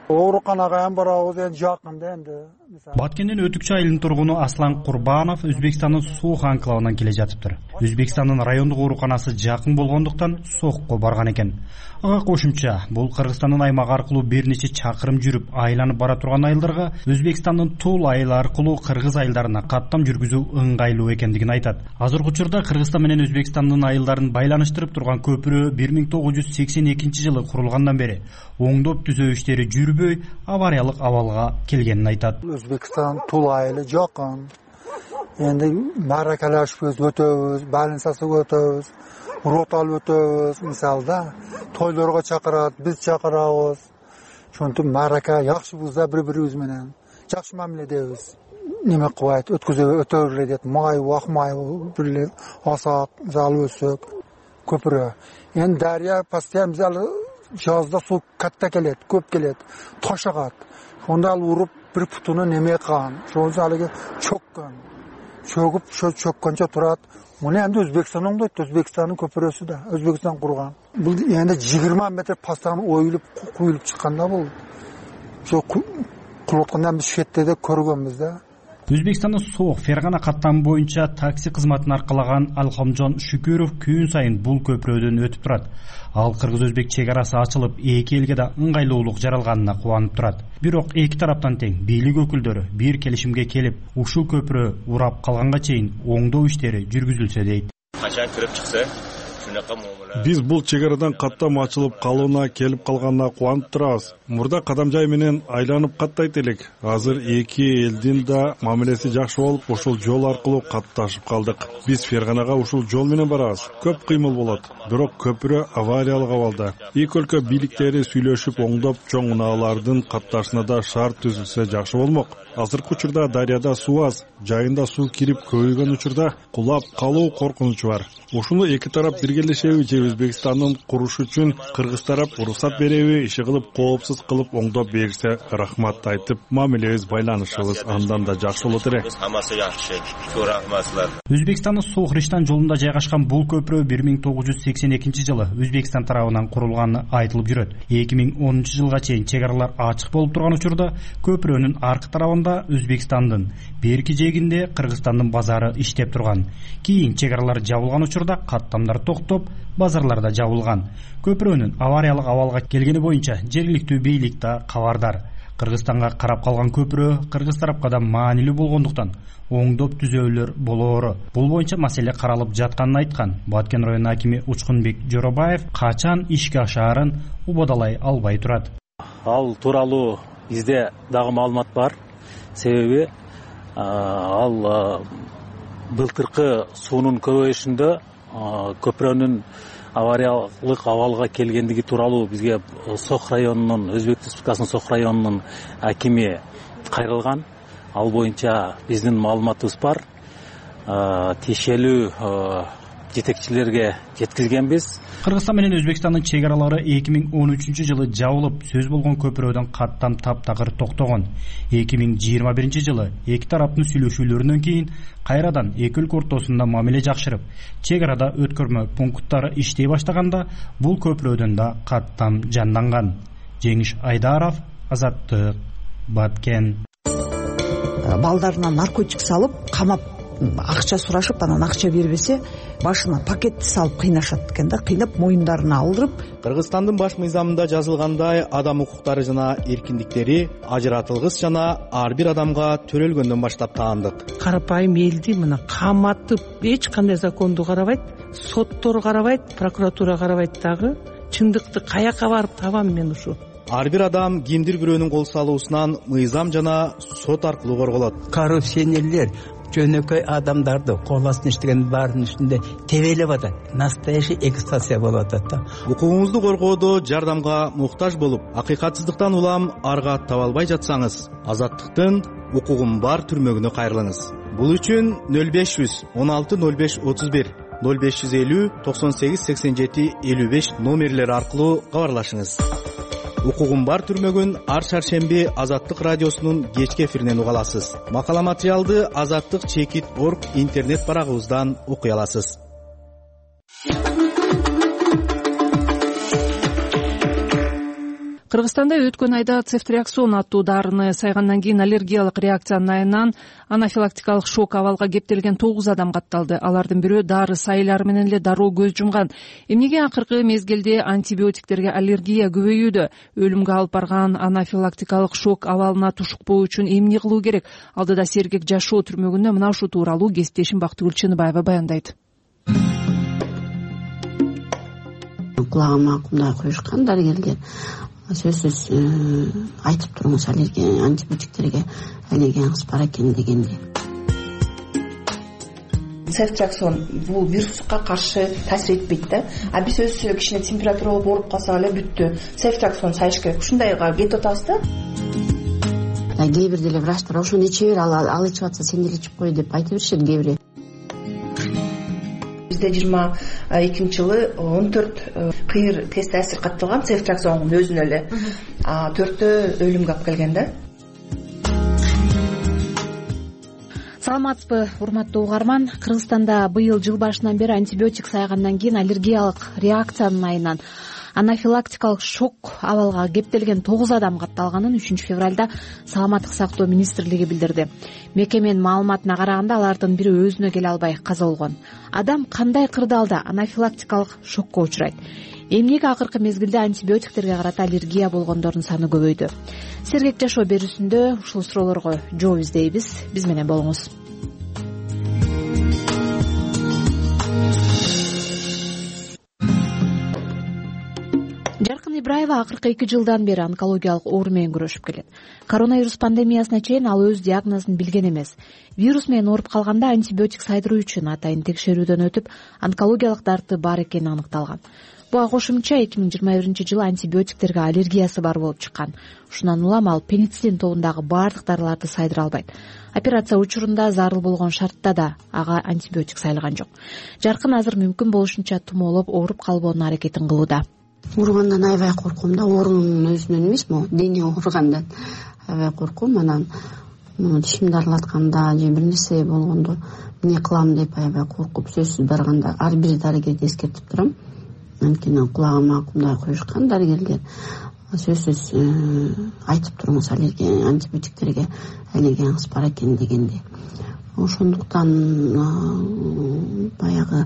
ооруканага ham барабыз, эми жакын да энди. Баткендин Өтүкчү айылынын тургуну Аслан Курбанов Өзбекстандын Суух анклавынан келе жатыптыр. Өзбекстандын райондук ооруканасы жакын болгондуктан Соохко барган экен. Ага кошумча, бул Кыргызстандын аймагы аркылуу бир нече чакырым жүрүп айланып бара турган айылдарга Өзбекстандын Тул айылы аркылуу Кыргыз айылдарына каттам жүргүзүү ыңгайлуу экендигин айтат. Азыркы учурда Кыргызстан менен Өзбекстандын айылдарын байланыштырып турган көпүрө бир миң тогуз жүз сексен экинчи жылы курулгандан бери оңдоп түзөө иштери жүрбөй, авариялык абалга келгенин айтат. Өзбекстан Тул айылы жакын. Энди маракалашып өтөбүз, байланысып өтөбүз, урут алып өтөбүз, мисалда тойлорго чакырат, биз чакырабыз. Ошентип марака жакшы бузда бири-бирибиз менен жакшы мамиледебиз. Неме кылбайт, өткөзө өтөбүр дейт. Май, вак май бирле асак, зал өсөк, көпүрө. Энди дария постоянно зал жазда суу катта келет, көп келет, ташагат. Ошондо ал уруп бир путуну неме кылган. Ошол залыгы чөккөн. Чөгүп, ошо чөккөнчө турат. Муну энди Өзбекстан оңдойт, Өзбекстандын көпүрөсү да, Өзбекстан курган. Бул энди жыйырма метр постоянно оюлуп, куюлуп чыкканда бул. Ошо кылып аткандан биз шетте көргөнбүз да. Өзбекстандын Соох Фергана каттамы боюнча такси кызматын аркалаган Алхамжон Шүкүров күн сайын бул көпүрөдөн өтүп турат. Ал кыргыз-өзбек чек арасы ачылып, эки элге да ыңгайлуулук жаралганына кубанып турат. Бирок эки тараптан тең бийлик өкүлдөрү бир келишимге келип, ушул көпүрө урап калганга чейин оңдоо иштери жүргүзүлсө дейт. Качан кирип чыкса, биз бул чек арадан каттам ачылып калууна келип калганына кубанып турабыз. Мурда Кадамжай менен айланып каттайт элек. Азыр эки элдин да мамилеси жакшы болуп, ушул жол аркылуу катташып калдык. Биз Ферганага ушул жол менен барабыз. Көп кыймыл болот. Бирок көпүрө авариялык абалда. Эки өлкө бийликтери сүйлөшүп оңдоп, чоң унаалардын катташына да шарт түзүлсө жакшы болмок. Азыркы учурда дарыяда суу аз, жайында суу кирип көбөйгөн учурда кулап калуу коркунучу бар. Ушуну эки тарап биргелешеби же Өзбекстандын курушу үчүн Кыргыз тарап уруксат береби, иши кылып коопсуз кылып оңдоп берсе рахмат айтып, мамилебиз байланышыбыз андан да жакшы болот эле. Хамасы жакшы. Көп рахматлар. Өзбекстандын Соох-Риштан жолунда жайгашкан бул көпүрө бир миң тогуз жүз сексен экинчи жылы Өзбекстан тарабынан курулганы айтылып жүрөт. эки миң онунчу жылга чейин чек аралар ачык болуп турган учурда көпүрөнүн аркы тарабында Өзбекстандын, берки жээгинде Кыргызстандын базары иштеп турган. Кийин чек аралар жабылган учурда каттамдар токтоп, базарларда жабылган. Көпүрөнүн авариялык абалга келгени боюнча жергиликтүү бийлик да кабардар. Кыргызстанга карап калган көпүрө Кыргыз тарапка да маанилүү болгондуктан оңдоп түзөөлөр болоору. Бул боюнча маселе каралып жатканын айткан Баткен районунун акими Учкунбек Жоробаев качан ишке ашаарын убадалай албай турат. Ал тууралуу бизде дагы маалымат бар. Себеби ал былтыркы суунун көбөйүшүндө көпүрөнүн авариялык абалга келгендиги тууралуу бизге Соох районунун, Өзбек Республикасынын Соох районунун акими кайрылган. Ал боюнча биздин маалыматыбыз бар. Тиешелүү жетекчилерге жеткизгенбиз. Кыргызстан менен Өзбекстандын чек аралары эки миң он үчүнчү жылы жабылып, сөз болгон көпүрөдөн каттам таптакыр токтогон. эки миң жыйырма биринчи жылы эки тараптын сүйлөшүүлөрүнөн кийин кайрадан эки өлкө ортосунда мамиле жакшырып, чек арада өткөрмө пункттары иштей баштаганда бул көпүрөдөн да каттам жанданган. Жеңиш Айдаров, Азаттык, Баткен. Балдарына наркотик салып, камап акча сурашып, анан акча бербесе, башына пакетти салып кыйнашат экен да, кыйнап моюндарына алдырып. Кыргызстандын баш мыйзамында жазылгандай, адам укуктары жана эркиндиктери ажыратылгыс жана ар бир адамга төрөлгөндөн баштап таандык. Карапайым элди мына каматып, эч кандай законду карабайт, соттор карабайт, прокуратура карабайт дагы. Чындыкты каяка барып табам мен ушу? Ар бир адам кимдир бирөөнүн кол салуусунан мыйзам жана сот аркылуу корголот. Коррупционерлер жөнөкөй адамдарды кол астына иштеген баардын үстүндө тебелеп атат. Настоящий эксплуатация болуп атат да. Укугуңузду коргоодо жардамга муктаж болуп, акыйкатсыздыктан улам арга таба албай жатсаңыз, Азаттыктын укугум бар түрмөгүнө кайрылыңыз. Бул үчүн нөл беш жүз он алты нөл беш отуз бир, нөл беш жүз элүү токсон сегиз сексен жети элүү беш номерлери аркылуу кабарлашыңыз. Укугум бар түрмөгүн ар шаршемби Азаттык радиосунун кечки эфиринен уга аласыз. Макала материалды азаттык чекит точка орг интернет барагыбыздан окуй аласыз. Кыргызстанда өткөн айда цефтриаксон аттуу дарыны сайгандан кийин аллергиялык реакциянын айынан анафилактикалык шок абалга кептелген тогуз адам катталды. Алардын бирөө дары сайылары менен эле дароо көз жумган. Эмнеге акыркы мезгилде антибиотиктерге аллергия көбөйүүдө? Өлүмгө алып барган анафилактикалык шок абалына тушукпоо үчүн эмне кылуу керек? Алдыда сергек жашоо түрмөгүндө мына ушул тууралуу кесиптешим Бактыгүл Чыныбаева баяндайт. Кулагыма кумдай коюшкан дарыгерлер сөзсүз айтып туруңуз аллергия антибиотиктерге аллергияңыз бар экен дегенде. Цефтриаксон бул вируска каршы таасир этпейт да. А биз өзү кичине температура болуп ооруп калсак эле бүттү. Цефтриаксон сайыш керек. Ушундайга кетип атабыз да. Кээ бир деле врачтар ошону иче бер, ал ичип атса сен деле ичип кой деп айтып беришет кээ бир. Бизде жыйырма экинчи жылы он төрт кыйыр тест таасир катталган цефтриаксондун өзүнө эле. А төртөө өлүмгө алып келген да. Саламатсызбы, урматтуу угарман. Кыргызстанда быйыл жыл башынан бери антибиотик сайгандан кийин аллергиялык реакциянын айынан анафилактикалык шок абалга кептелген тогуз адам катталганын үчүнчү февралда Саламаттык сактоо министрлиги билдирди. Мекеменин маалыматына караганда алардын бири өзүнө келе албай каза болгон. Адам кандай кырдаалда анафилактикалык шокко учурайт? Эмнеге акыркы мезгилде антибиотиктерге карата аллергия болгондордун саны көбөйдү? Сергек жашоо берүүсүндө ушул суроолорго жооп издейбиз. Биз менен болуңуз. Жаркын Ибраева акыркы эки жылдан бери онкологиялык оору менен күрөшүп келет. Коронавирус пандемиясына чейин ал өз диагнозун билген эмес. Вирус менен ооруп калганда антибиотик сайдыруу үчүн атайын текшерүүдөн өтүп, онкологиялык дарты бар экени аныкталган. Буга кошумча эки миң жыйырма биринчи жылы антибиотиктерге аллергиясы бар болуп чыккан. Ушундан улам ал пенициллин тобундагы баардык дарыларды сайдыра албайт. Операция учурунда зарыл болгон шартта да ага антибиотик сайылган жок. Жаркын азыр мүмкүн болушунча тумоолоп ооруп калбоонун аракетин кылууда. Ооругандан аябай корком да, оорунун өзүнөн эмес, могу дене ооругандан аябай корком. Анан тишимди аралатканда же бир нерсе болгондо эмне кылам деп аябай коркуп, сөзсүз барганда ар бир дарыгерди эскертип турам. Анткени кулагыма кумдай коюшкан дарыгерлер сөзсүз айтып туруңуз аллергия антибиотиктерге аллергияңыз бар экен дегенде. Ошондуктан баягы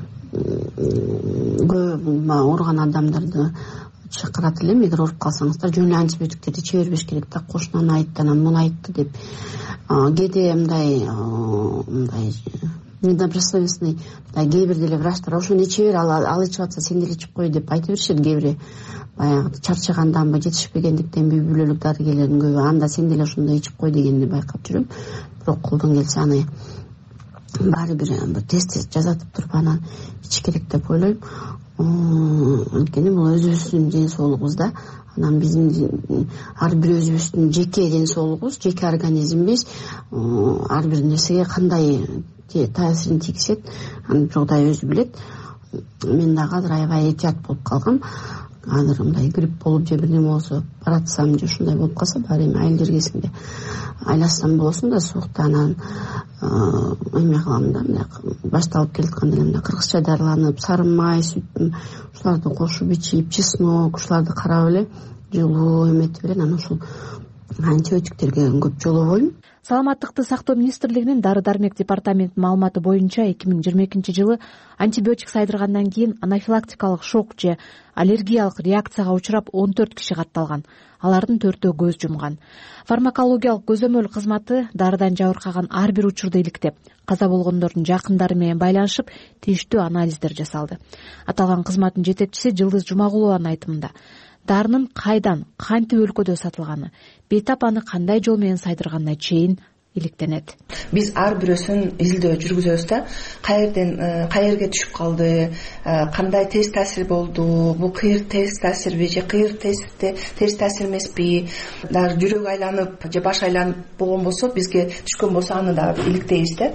көп ооруган адамдарды чакырат элем. Эгер ооруп калсаңыздар жөн эле антибиотиктерди иче бербеш керек да. Кошунан айтты, анан муну айтты деп кээде мындай мындай недобросовестный кээ бир деле врачтар ошону иче бер, ал ичип атса сен деле ичип кой деп айтып беришет кээ бири. Баягы чарчаганданбы, жетишпегендиктенби үй бүлөлүк дарыгерлердин көбү анда сен деле ошондой ичип кой дегенди байкап жүрөм. Бирок колдон келсе аны баары бир тест жазатып туруп анан ич керек деп ойлойм. Анткени бул өзүбүздүн ден соолугубуз да. Анан биздин ар бир өзүбүздүн жеке ден соолугубуз, жеке организмибиз ар бир нерсеге кандай таасирин тийгизет, аны Кудай өзү билет. Мен дагы азыр аябай этият болуп калгам. Азыр мындай грипп болуп же бир неме болсо баратсам же ушундай болуп калса баары эми айыл жергесинде айласам болосун да суукта. Анан эме кылам да, мындай башталып келатканда эле мындай кыргызча дарыланып, сары май, сүт ушуларды кошуп ичип, чеснок ушуларды карап эле жылуу эметип эле анан ушул антибиотиктерге көп жолобойм. Саламаттыкты сактоо министрлигинин дары дармек департаментинин маалыматы боюнча эки миң жыйырма экинчи жылы антибиотик сайдыргандан кийин анафилактикалык шок же аллергиялык реакцияга учурап он төрт киши катталган. Алардын төртөө көз жумган. Фармакологиялык көзөмөл кызматы дарыдан жабыркаган ар бир учурду иликтеп, каза болгондордун жакындары менен байланышып, тийиштүү анализдер жасалды. Аталган кызматтын жетекчиси Жылдыз Жумагулованын айтымында дарынын кайдан, кантип өлкөдө сатылганы, бейтап аны кандай жол менен сайдырганына чейин иликтенет. Биз ар бирөөсүн изилдөө жүргүзөбүз да. Каерден каерге түшүп калды, кандай терс таасир болду, бул кыйыр терс таасирби же кыйыр терс таасир эмеспи, дагы жүрөк айланып же баш айланып болгон болсо, бизге түшкөн болсо аны дагы иликтейбиз да.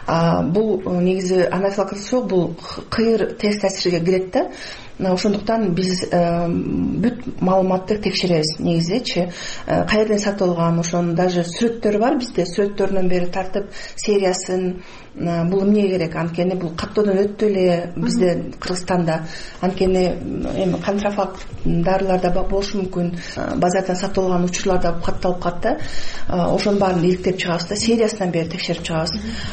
бул негизи анафилактикалык шок бул кыйыр терс таасирге кирет да. Ошондуктан биз бүт маалыматты текшеребиз негизичи. Каерден сатып алган, ошонун даже сүрөттөрү бар бизде. Сүрөттөрүнөн бери тартып сериясын, бул эмне керек, анткени бул каттоодон өттү эле бизде Кыргызстанда. Анткени эми контрафакт дарылар да болушу мүмкүн, базардан сатып алган учурлар да катталып калат да. Ошонун баарын иликтеп чыгабыз да, сериясынан бери текшерип чыгабыз.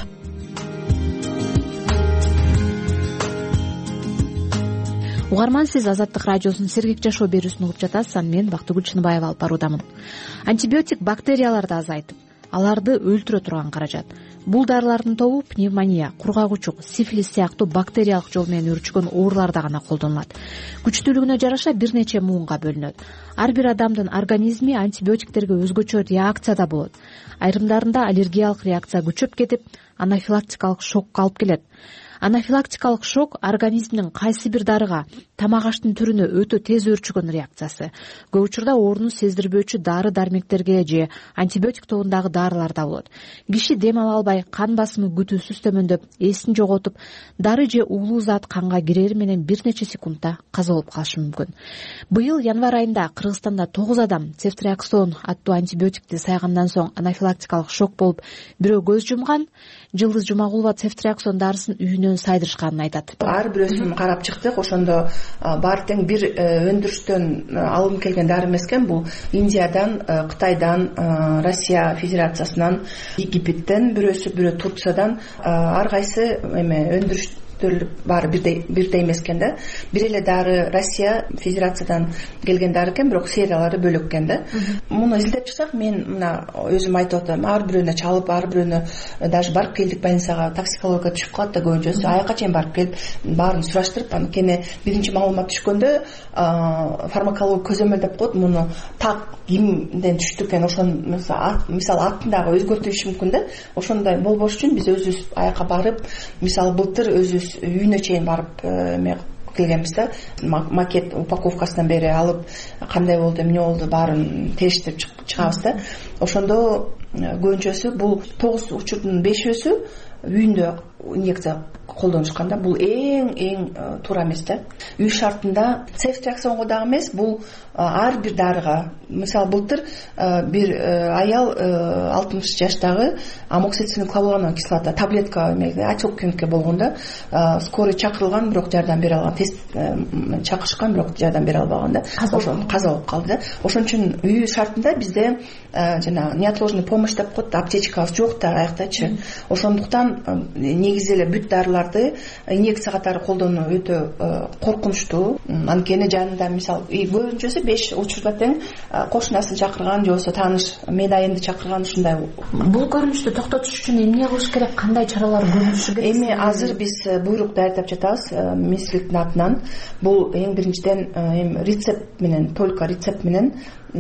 Угарман, сиз Азаттык радиосунун Сергек жашоо берүүсүн угуп жатасыз. Мен Бактыгүл Чыныбаева алып баруудамын. Антибиотик бактерияларды азайтып, аларды өлтүрө турган каражат. Бул дарылардын тобу пневмония, кургагучук, сифилис сыяктуу бактериялык жол менен өрчүгөн ооруларда гана колдонулат. Күчтүүлүгүнө жараша бир нече муунга бөлүнөт. Ар бир адамдын организми антибиотиктерге өзгөчө реакцияда болот. Айрымдарында аллергиялык реакция күчөп кетип, анафилактикалык шокко алып келет. Анафилактикалык шок организмдин кайсы бир дарыга, тамак аштын түрүнө өтө тез өрчүгөн реакциясы. Көп учурда оорууну сездирбөөчү дары дармектерге же антибиотик тобундагы дарыларда болот. Киши дем ала албай, кан басымы күтүүсүз төмөндөп, эсин жоготуп, дары же уулуу зат канга кирери менен бир нече секундда каза болуп калышы мүмкүн. Быйыл январь айында Кыргызстанда тогуз адам цефтриаксон аттуу антибиотикти сайгандан соң анафилактикалык шок болуп, бирөө көз жумган. Жылдыз Жумагулова цефтриаксон дарысын үйүнөн сайдырышканын айтат. Ар бирөөсүн карап чыктык. Ошондо баары тең бир өндүрүштөн алынып келген дары эмес экен. Бул Индиядан, Кытайдан, Россия Федерациясынан, Египеттен, бирөөсү бирөө Турциядан, ар кайсы эме өндүрүш баары бирдей бирдей эмес экен да. Бир эле дары Россия Федерациядан келген дары экен, бирок сериялары бөлөк экен да. Муну изилдеп чыксак, мен мына өзүм айтып атам, ар бирөөнө чалып, ар бирөөнө даже барып келдик больницага, токсикология түшүп калат да көбүнчөсү. Аяка чейин барып келип, баарын сураштырып, анткени биринчи маалымат түшкөндө фармаколог көзөмөлдөп коет, муну так кимден түштү экен, ошон мисалы аттындагы өзгөртүлүшү мүмкүн да. Ошондой болбош үчүн биз өзүбүз аяка барып, мисалы былтыр өзүбүз үйүнө чейин барып эме келгенбиз да. Макет упаковкасынан бери алып, кандай болду, эмне болду, баарын териштирип чыгабыз да. Ошондо көбүнчөсү бул тогуз учурдун бешөөсү үйүндө инъекция колдонушкан да. Бул эң эң туура эмес да. Үй шартында цефтриаксонго дагы эмес, бул ар бир дарыга. Мисалы былтыр бир аял алтымыш жаштагы амоксициллин клавулоновая кислота таблетка эмеге отек болгон да. Скорый чакырылган, бирок жардам бере алган, тест чакырышкан, бирок жардам бере албаган да. Ошон каза болуп калды да. Ошон үчүн үй шартында бизде жана неотложный помощь деп коет, аптечкабыз жок да аяктачы. Ошондуктан негизи эле бүт дарыларды инъекция катары колдонуу өтө коркунучтуу. Анткени жанында мисалы көбүнчөсү беш учурда тең кошунасын чакырган же болбосо тааныш медайымды чакырган, ушундай. Бул көрүнүштү токтотуш үчүн эмне кылыш керек, кандай чаралар көрүлүшү керек? Эми азыр биз буйрук даярдап жатабыз министрликтин атынан. Бул эң биринчиден эми рецепт менен, только рецепт менен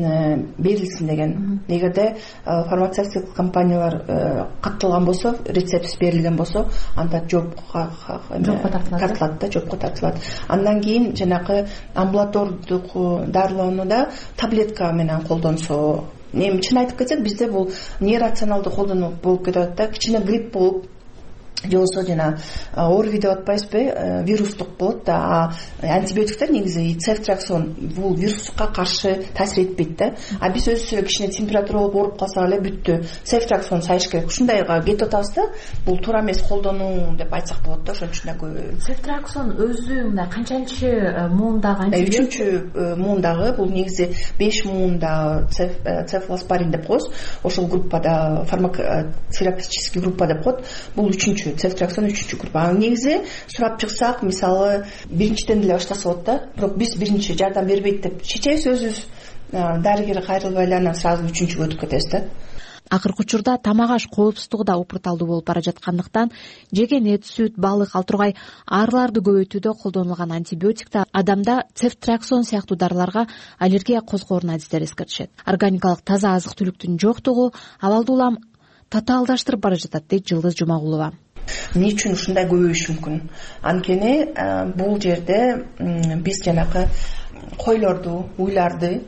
берилсин деген. Эгерде фармацевтик компаниялар катталган болсо, рецептсиз берилген болсо, анда жоопко тартылат да, жоопко тартылат. Андан кийин жанагы амбулатордук дарылоонуда таблетка менен колдонсо, эми чын айтып кетсек, бизде бул нерационалдуу колдонуу болуп кетип атат да. Кичине грипп болуп же болбосо жана орви деп атпайсызбы, вирустук болот да. Антибиотиктер негизи цефтриаксон бул вируска каршы таасир этпейт да. А биз өзүбүз эле кичине температура болуп ооруп калсак эле бүттү. Цефтриаксон сайыш керек. Ушундайга кетип атабыз да. Бул туура эмес колдонуу деп айтсак болот да. Ошон үчүн да көп. Цефтриаксон өзү мындай канчанчы муундагы антибиотик? Үчүнчү муундагы, бул негизи беш муунда цефалоспорин деп коебуз. Ошол группада фармакотерапевтический группа деп коет. Бул үчүнчү цефтриаксон үчүнчү группа. Негизи сурап чыксак, мисалы биринчиден деле баштаса болот да. Бирок биз биринчи жардам бербейт деп чечебиз өзүбүз. Дарыгер кайрылбай эле анан сразу үчүнчүгө өтүп кетебиз да. Акыркы учурда тамак аш коопсуздугу да упурталдуу болуп бара жаткандыктан жеген эт, сүт, балык, ал тургай аарыларды көбөйтүүдө колдонулган антибиотикте адамда цефтриаксон сыяктуу дарыларга аллергия козгоорун адистер эскертишет. Органикалык таза азык-түлүктүн жоктугу абалды улам татаалдаштырып бара жатат, дейт Жылдыз Жумагулова. Эмне үчүн ушундай көбөйүшү мүмкүн? Анткени бул жерде биз жанакы койлорду, уйларды,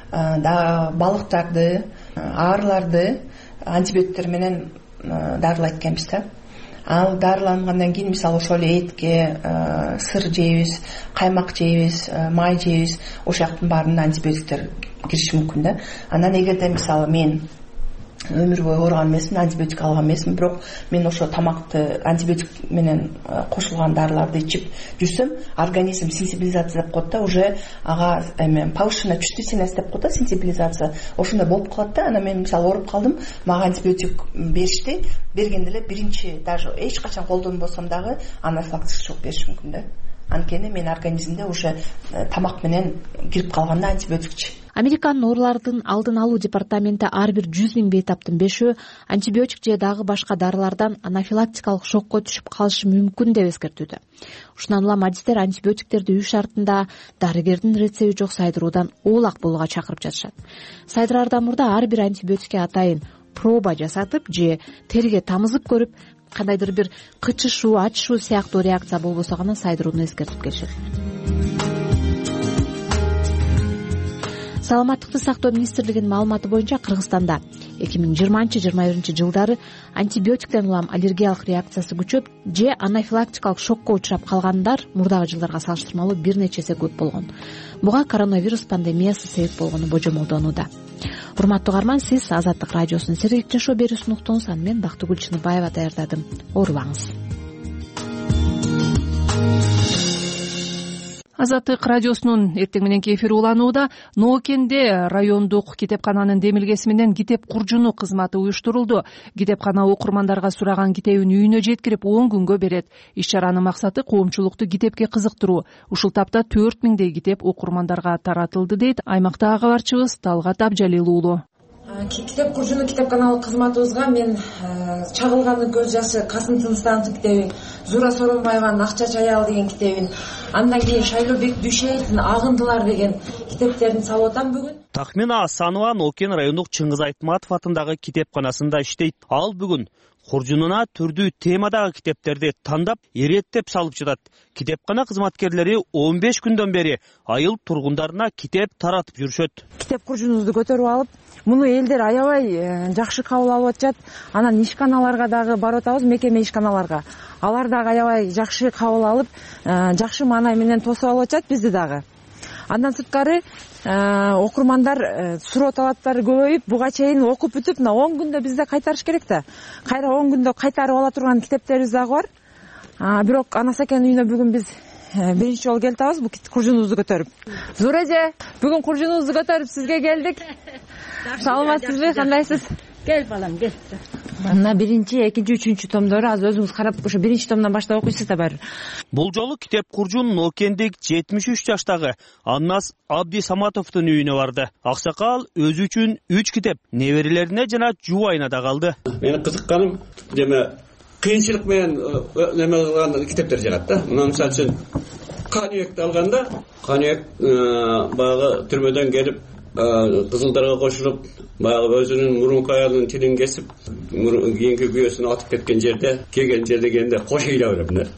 да балыктарды, аарыларды антибиотиктер менен дарылайт экенбиз да. ал дарылангандан кийин мисалы ошол эле этке сыр жейбиз, каймак жейбиз, май жейбиз, ошол баарында антибиотиктер кириши мүмкүн да. Анан эгерде мисалы мен өмүр бою ооруган эмесмин, антибиотик алган эмесмин, бирок мен ошо тамакты антибиотик менен кошулган дарыларды ичип жүрсөм, организм сенсибилизация деп коет да, уже ага эме повышенная чувствительность деп коет да, сенсибилизация ошондой болуп калат да. Анан мен мисалы ооруп калдым, мага антибиотик беришти, бергенде эле биринчи даже эч качан колдонбосом дагы анафилактик шок бериши мүмкүн да. Анткени менин организмде уже тамак менен кирип калган да антибиотикчи. Американын оорулардын алдын алуу департаменти ар бир жүз миң бейтаптын бешөө антибиотик же дагы башка дарылардан анафилактикалык шокко түшүп калышы мүмкүн деп эскертүүдө. Ушундан улам адистер антибиотиктерди үй шартында дарыгердин рецеби жок сайдыруудан оолак болууга чакырып жатышат. Сайдыраардан мурда ар бир антибиотикке атайын проба жасатып же терге тамызып көрүп, кандайдыр бир кычышуу, ачышуу сыяктуу реакция болбосо гана сайдырууну эскертип келишет. Саламаттыкты сактоо министрлигинин маалыматы боюнча Кыргызстанда эки миң жыйырманчы жыйырма биринчи жылдары антибиотиктен улам аллергиялык реакциясы күчөп же анафилактикалык шокко учурап калгандар мурдагы жылдарга салыштырмалуу бир нече эсе көп болгон. Буга коронавирус пандемиясы себеп болгону божомолдонууда. Урматтуу угарман, сиз Азаттык радиосунун Сергек жашоо берүүсүн уктуңуз. Аны мен Бактыгүл Чыныбаева даярдадым. Оорубаңыз. Азаттык радиосунун эртең мененки эфири уланууда. Ноокенде райондук китепкананын демилгеси менен китеп куржуну кызматы уюштурулду. Китепкана окурмандарга сураган китебин үйүнө жеткирип он күнгө берет. Иш-чаранын максаты коомчулукту китепке кызыктыруу. Ушул тапта төрт миңдей китеп окурмандарга таратылды дейт аймактагы кабарчыбыз Талгат Абжалил уулу. Китеп куржуну китепканалык кызматыбызга мен Чагылганын көз жашы Касым Тыныстановдун китебин, Зура Соронбаеванын Акча чаял деген китебин, андан кийин Шайлообек Дүйшеевдин Агындылар деген китептерин салып атам бүгүн. Тахмина Асанова Нокен райондук Чыңгыз Айтматов атындагы китепканасында иштейт. Ал бүгүн куржунуна түрдүү темадагы китептерди тандап, иреттеп салып жатат. Китепкана кызматкерлери он беш күндөн бери айыл тургундарына китеп таратып жүрүшөт. Китеп куржунубузду көтөрүп алып, муну элдер аябай жакшы кабыл алып атышат. Анан ишканаларга дагы барып атабыз, мекеме ишканаларга. Алар дагы аябай жакшы кабыл алып, жакшы маанай менен тосуп алып атышат бизди дагы. Андан сырткары окурмандар суроо талаптары көбөйүп, буга чейин окуп бүтүп, мына он күндө бизде кайтарыш керек да. Кайра он күндө кайтарып ала турган китептерибиз дагы бар. Бирок Анасакен үйүнө бүгүн биз биринчи жолу келип атабыз бул куржунубузду көтөрүп. Зура эже, бүгүн куржунубузду көтөрүп сизге келдик. Саламатсызбы, кандайсыз? Кел балам, кел. Мына биринчи, экинчи, үчүнчү томдору азыр өзүңүз карап, ошо биринчи томдон баштап окуйсуз да баары. Бул жолу китеп куржун Нокендик жетимиш үч жаштагы Аннас Абди Саматовдун үйүнө барды. Аксакал өзү үчүн үч китеп неберелерине жана жубайына да калды. Менин кызыкканым деме кыйынчылык менен неме кылган китептер жагат да. Мына мисалы үчүн Каныбекти алганда, Каныбек баягы түрмөдөн келип кызылдарга кошулуп, баягы өзүнүн мурунку аялынын тилин кесип, кийинки күйөөсүн атып кеткен жерде, келген жерде келгенде кош ыйлап берет.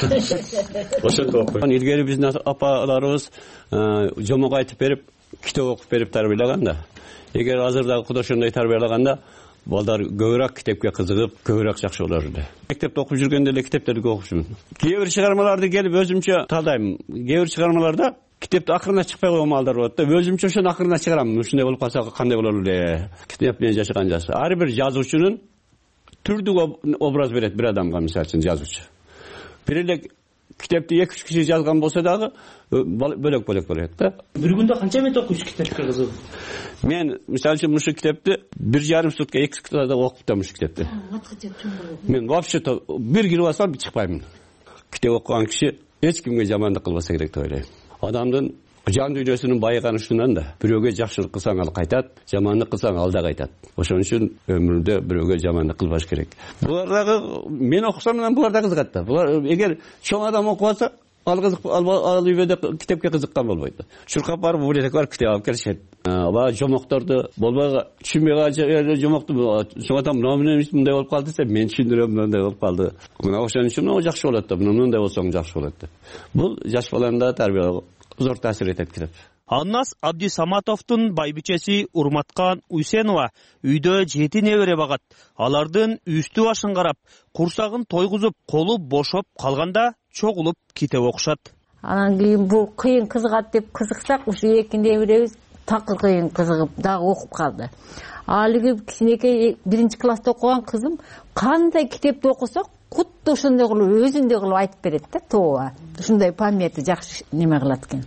Ошентип окуйт. Илгери биздин апаларыбыз жомок айтып берип, китеп окуп берип тарбиялаган да. Эгер азырдагы кудай ошондой тарбиялаганда, балдар көбүрөөк китепке кызыгып, көбүрөөк жакшы болор эле. Мектепте окуп жүргөндө эле китептерди окуп жүрмүн. Кээ бир чыгармаларды келип өзүмчө талдайм. Кээ бир чыгармаларда китепти акырына чыкпай койгон маалдар болот да. Өзүмчө ошону акырына чыгарам. Ушундай болуп калса кандай болор эле? Китеп менен жашаган жашы. Ар бир жазуучунун түрдүк образ берет бир адамга, мисалы үчүн жазуучу. Бир эле китепти эки үч киши жазган болсо дагы бөлөк-бөлөк болот да. Бир күндө канча бет окуйсуз китепке кызыгып? Мен мисалы үчүн мушу китепти бир жарым сутка эки суткада окуп да мушу китепти. Мен вообще бир кило бассам чыкпаймын. Китеп окуган киши эч кимге жамандык кылбаса керек деп ойлойм. Адамдын жан дүйнөсүнүн байыганы ушундан да. Бирөөгө жакшылык кылсаң ал кайтат, жамандык кылсаң ал да кайтат. Ошон үчүн өмүрдө бирөөгө жамандык кылбаш керек. Булар дагы мен окусам менен булар да кызыгат да. Булар эгер чоң адам окуп алса, ал кызык ал үйдө китепке кызыккан болбойт. Чуркап барып библиотека бар китеп алып келишет. Баа жомокторду болбой түшүнбөй калган жомокту соңотан мындай мындай болуп калды десе, мен түшүндүрөм мындай болуп калды. Мына ошон үчүн жакшы болот да, мындай болсоң жакшы болот деп. Бул жаш баланы да тарбиялоого зор таасир этет китеп. Аннас Абдисаматовдун байбичеси Урматкан Уйсенова үйдө жети небере багат. Алардын үстү башын карап, курсагын тойгузуп, колу бошоп калганда чогулуп ките окушат. Анан кийин бул кыйын кызыгат деп кызыксак, ушу эки неберебиз такыр кыйын кызыгып дагы окуп калды. Алиги кичинекей биринчи класста окуган кызым кандай китепти окусак, кутта ошондой кылып өзүндөй кылып айтып берет да, тооба. Ушундай памяти жакшы неме кылат экен.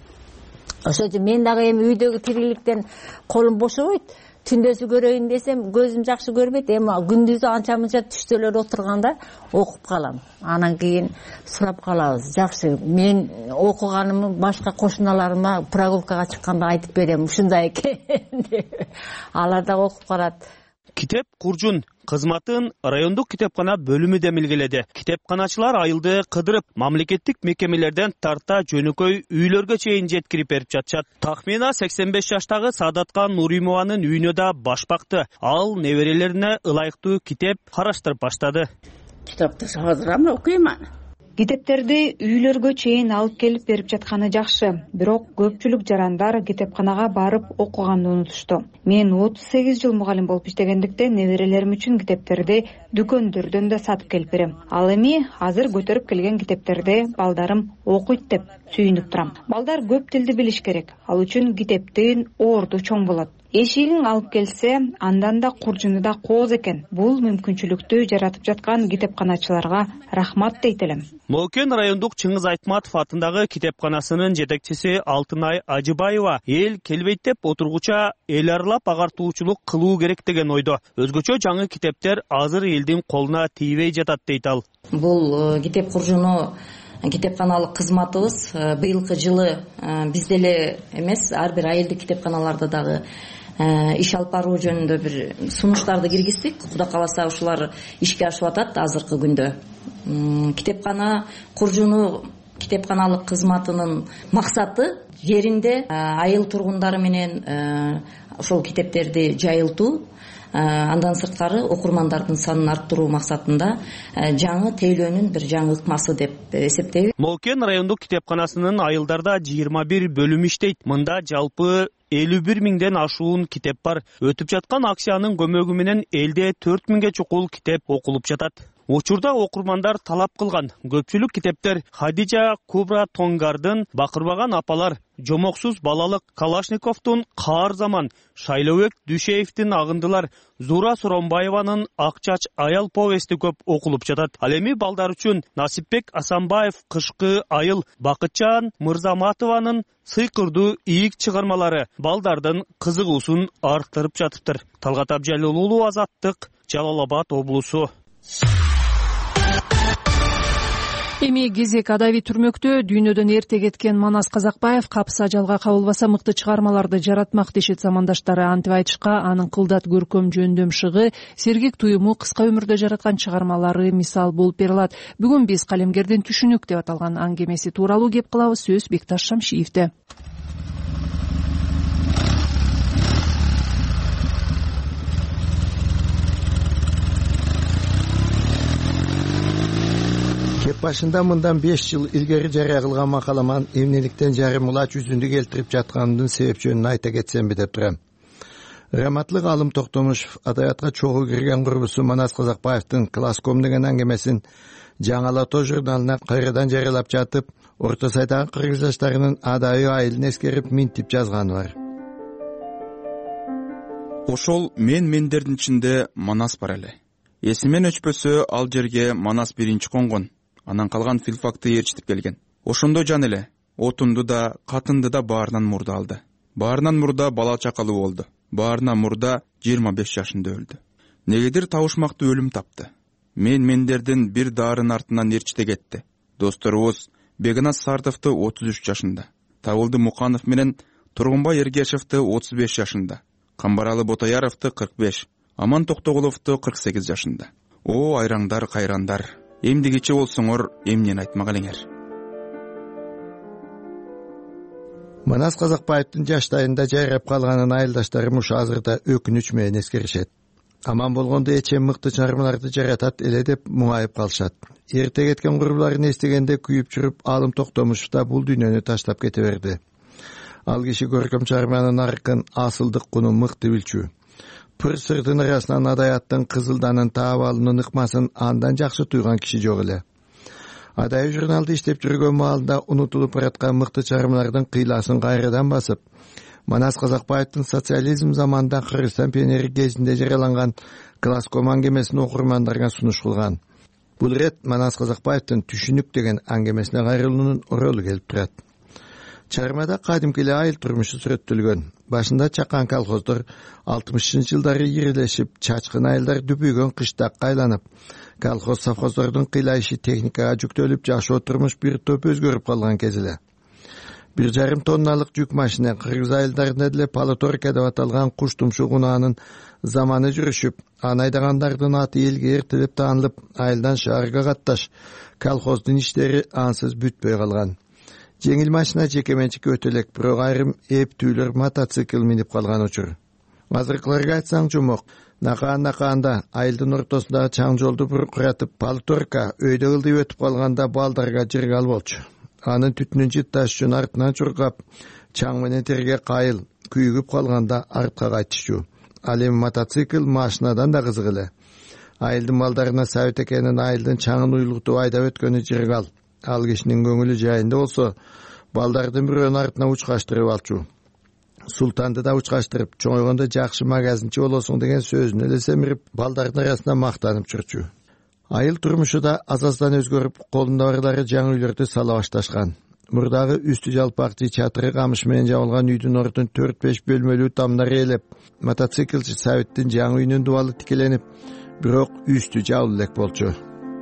Ошо үчүн мен дагы эми үйдөгү тириликтен колум бошобойт. Түндөсү көрөйүн десем, көзүм жакшы көрбөйт. Эми күндүзү анча мынча түштөлөр отурганда окуп калам. Анан кийин сурап калабыз. Жакшы, мен окуганымды башка кошуналарыма прогулкага чыкканда айтып берем. Ушундай экен деп. Алар да окуп карат. Китеп Куржун кызматын райондук китепкана бөлүмү демилгеледи. Китепканачылар айылды кыдырып, мамлекеттик мекемелерден тарта жөнөкөй үйлөргө чейин жеткирип берип жатышат. Тахмина сексен беш жаштагы Садаткан Нуримованын үйүнө да баш бакты. Ал неберелерине ылайыктуу китеп караштырып баштады. Китепти азырам окуйман. Китептерди үйлөргө чейин алып келип берип жатканы жакшы, бирок көпчүлүк жарандар китепканага барып окуганды унутушту. Мен отуз сегиз жыл мугалим болуп иштегендиктен неберелерим үчүн китептерди дүкөндөрдөн да сатып келип берем. Ал эми азыр көтөрүп келген китептерди балдарым окуйт деп сүйүнүп турам. Балдар көп тилди билиш керек. Ал үчүн китептин орду чоң болот. Эшигин алып келсе, андан да Куржуну да кооз экен. Бул мүмкүнчүлүктү жаратып жаткан китепканачыларга рахмат дейт элем. Моокен райондук Чыңгыз Айтматов атындагы китепканасынын жетекчиси Алтынай Ажыбаева эл келбейт деп отургуча эл аралап агартуучулук кылуу керек деген ойдо. Өзгөчө жаңы китептер азыр элдин колуна тийбей жатат дейт ал. Бул китеп Куржуну китепканалык кызматыбыз быйылкы жылы биз деле эмес, ар бир айылдык китепканаларда дагы иш алып баруу жөнүндө бир сунуштарды киргиздик. Кудай кааласа ушулар ишке ашып атат азыркы күндө. Китепкана Куржуну китепканалык кызматынын максаты жеринде айыл тургундары менен ошол китептерди жайылтуу, андан сырткары окурмандардын санын арттыруу максатында жаңы тейлөөнүн бир жаңы ыкмасы деп эсептейбиз. Моокен райондук китепканасынын айылдарда жыйырма бир бөлүм иштейт. Мында жалпы элүү бир миңден ашуун китеп бар. Өтүп жаткан акциянын көмөгү менен элде төрт миңге чукул китеп окулуп жатат. Учурда окурмандар талап кылган көпчүлүк китептер Хадижа Кубра Тонгардын Бакырбаган апалар, Жомоксуз балалык Калашниковдун Каар заман, Шайлообек Дүшеевдин Агындылар, Зура Суромбаеванын Ак чач аял повести көп окулуп жатат. Ал эми балдар үчүн Насипбек Асанбаев Кышкы айыл, Бакытжан Мырзаматованын Сыйкырдуу ийик чыгармалары балдардын кызыгуусун арттырып жатыптыр. Талгат Абжалил уулу, Азаттык, Жалал Абад облусу. Эми кезек адаби түрмөктө дүйнөдөн эрте кеткен Манас Казакбаев капыс ажалга кабылбаса мыкты чыгармаларды жаратмак дешет замандаштары. Антип айтышка анын кылдат көркөм жөндөм шыгы, сергек туюму кыска өмүрдө жараткан чыгармалары мисал болуп бере алат. Бүгүн биз калемгердин түшүнүк деп аталган аңгемеси тууралуу кеп кылабыз. Сөз Бекташ Шамшиевде. Башында мындан беш жыл илгери жарыя кылган макаламан эмнеликтен жарым улач жүзүндү келтирип жатканымдын себеп жөнүн айта кетсемби деп турам. Раматлык Алым Токтомушев адабиятка чогуу кирген курбусу Манас Казакбаевдин «Класском» деген аңгемесин Жаңалато журналына кайрадан жарыялап жатып, Орто Сайдагы кыргыз жаштарынын адайы айылын эскерип минтип жазганы бар. Ошол мен мендердин ичинде Манас бар эле. Эсимен өчпөсө ал жерге Манас биринчи конгон. Анан калган филфакты ээрчитип келген. Ошондо жан эле отунду да, катынды да баарынан мурда алды. Баарынан мурда бала чакалуу болду. Баарынан мурда жыйырма беш жашында өлдү. Негедир табышмактуу өлүм тапты. Мен мендердин бир дарын артынан ээрчите кетти. Досторубуз Бегназ Сардовду отуз үч жашында, Табылды Муканов менен Тургунбай Эргешевди отуз беш жашында, Камбаралы Ботаяровду кырк беш, Аман Токтоголовду кырк сегиз жашында. О айраңдар, кайрандар, эмдигичи болсоңор, эмнени айтмак элеңер. Манас Казакбаевдин жаштайында жайрап калганын айылдаштары ушу азырда өкүнүч менен эскеришет. Аман болгондо эчем мыкты чыгармаларды жаратат эле деп муңайып калышат. Эрте кеткен курбуларын эстегенде күйүп жүрүп, Алым Токтомушев да бул дүйнөнү таштап кете берди. Ал киши көркөм чыгарманын наркын асылдык кунун мыкты билчү. Пыр сырдын арасынан адаяттын кызылданын таап алуунун ыкмасын андан жакшы туйган киши жок эле. Адай журналды иштеп жүргөн маалында унутулуп бараткан мыкты чыгармалардын кыйласын кайрадан басып, Манас Казакбаевдин социализм заманында Кыргызстан пионери кезинде жарыяланган Класском аңгемесин окурмандарга сунуш кылган. Бул рет Манас Казакбаевдин Түшүнүк деген аңгемесине кайрылуунун ролу келип турат. Чыгармада кадимки эле айыл турмушу сүрөттөлгөн. Башында чакан колхоздор алтымышынчы жылдары ирелешип, чачкын айылдар дүбүйгөн кыштакка айланып, колхоз совхоздордун кыйла иши техникага жүктөлүп, жашоо турмуш бир топ өзгөрүп калган кез эле. Бир жарым тонналык жүк машина кыргыз айылдарында деле полуторка деп аталган куш тумшук унаанын заманы жүрүшүп, аны айдагандардын аты элге эртелеп таанылып, айылдан шаарга катташ, колхоздун иштери ансыз бүтпөй калган. Жеңил машина жеке менчикке өтө элек, бирок айрым эптүүлөр мотоцикл минип калган учур. Азыркыларга айтсаң жумок, накаан-накаанда айылдын ортосундагы чаң жолду куратып, полуторка өйдө ылдый өтүп калганда балдарга жыргал болчу. Анын түтүнүн жытташ үчүн артынан чуркап, чаң менен терге кайыл, күйүгүп калганда артка кайтышчу. Ал эми мотоцикл машинадан да кызык эле. Айылдын балдарына Сабит экенин айылдын чаңын уйлуктуп айдап өткөнү жыргал. Ал кишинин көңүлү жайында болсо, балдардын бирөөнүн артына учкаштырып алчу. Султанды да учкаштырып, чоңойгондо жакшы магазинчи болосуң деген сөзүн эле семирип, балдардын арасында мактанып жүрчү. Айыл турмушу да аз-аздан өзгөрүп, колунда барлары жаңы үйлөрдү сала башташкан. Мурдагы үстү жалпак чатыры камыш менен жабылган үйдүн ордун төрт-беш бөлмөлүү тамдар ээлеп, мотоциклчи Сабиттин жаңы үйүнүн дубалы тикеленип, бирок үстү жабылып элек болчу.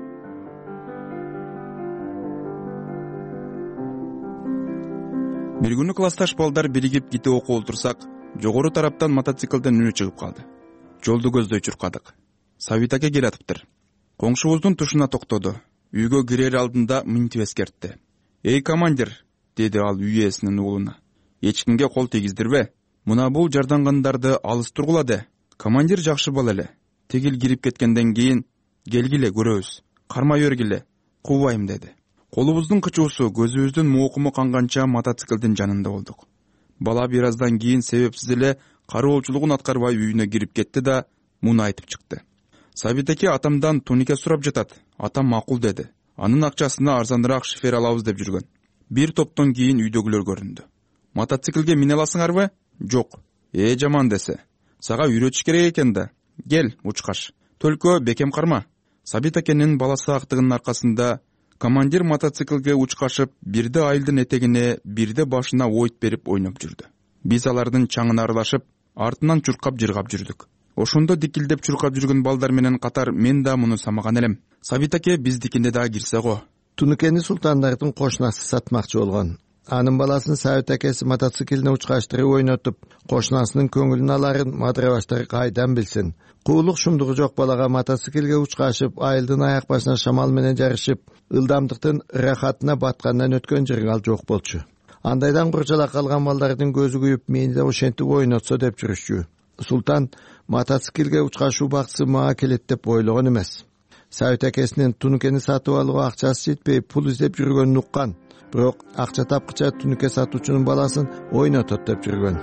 Бир күнү классташ балдар биригип ките окуп отурсак, жогору тараптан мотоциклден үнү чыгып калды. Жолду көздөй чуркадык. Сабит аке келатыптыр. Коңшубуздун тушуна токтоду. Үйгө кирер алдында мынтип эскертти. «Эй, командир», деди ал үй ээсинин уулуна. «Эч кимге кол тийгиздирбе. Мына бул жардангандарды алыс тургула де. Командир жакшы бала эле. Тегил кирип кеткенден кийин келгиле көрөбүз. Кармай бергиле. Кубайм», деди. Колубуздун кычуусу, көзүбүздүн моокуму канганча мотоциклдин жанында болдук. Бала бир аздан кийин себепсиз эле кароолчулугун аткарбай үйүнө кирип кетти да муну айтып чыкты. «Сабит эке атамдан тунике сурап жатат. Атам макул деди. Анын акчасына арзаныраак шифер алабыз деп жүргөн». Бир топтон кийин үйдөгүлөр көрүндү. «Мотоциклге мине аласыңарбы?» «Жок». «Э, жаман десе. Сага үйрөтүш керек экен да. Кел, учкаш. Төлкө бекем карма». Сабит экенин баласы актыгынын аркасында командир мотоциклге учкашып, бирде айылдын этегине, бирде башына ойт берип ойноп жүрдү. Биз алардын чаңына аралашып, артынан чуркап жыргап жүрдүк. Ошондо дикилдеп чуркап жүргөн балдар менен катар мен да муну самаган элем. Сабит аке биздикине да кирсе го. Тунукени султандардын кошунасы сатмакчы болгон. Анын баласын Сабит акеси мотоциклине учкаштырып ойнотуп, кошунасынын көңүлүн аларын мадырабаштар кайдан билсин. Куулук шумдугу жок балага мотоциклге учкашып, айылдын аяк башына шамал менен жарышып, ылдамдыктын рахатына баткандан өткөн жыргал жок болчу. Андайдан курчала калган балдардын көзү күйүп, мени да ошентип ойнотсо деп жүрүшчү. Султан мотоциклге учкашуу баксы мага келет деп ойлогон эмес. Сабит акесинин тунукени сатып алууга акчасы жетпей, пул издеп жүргөнүн уккан. Бирок акча тапкыча тунуке сатуучунун баласын ойнотот деп жүргөн.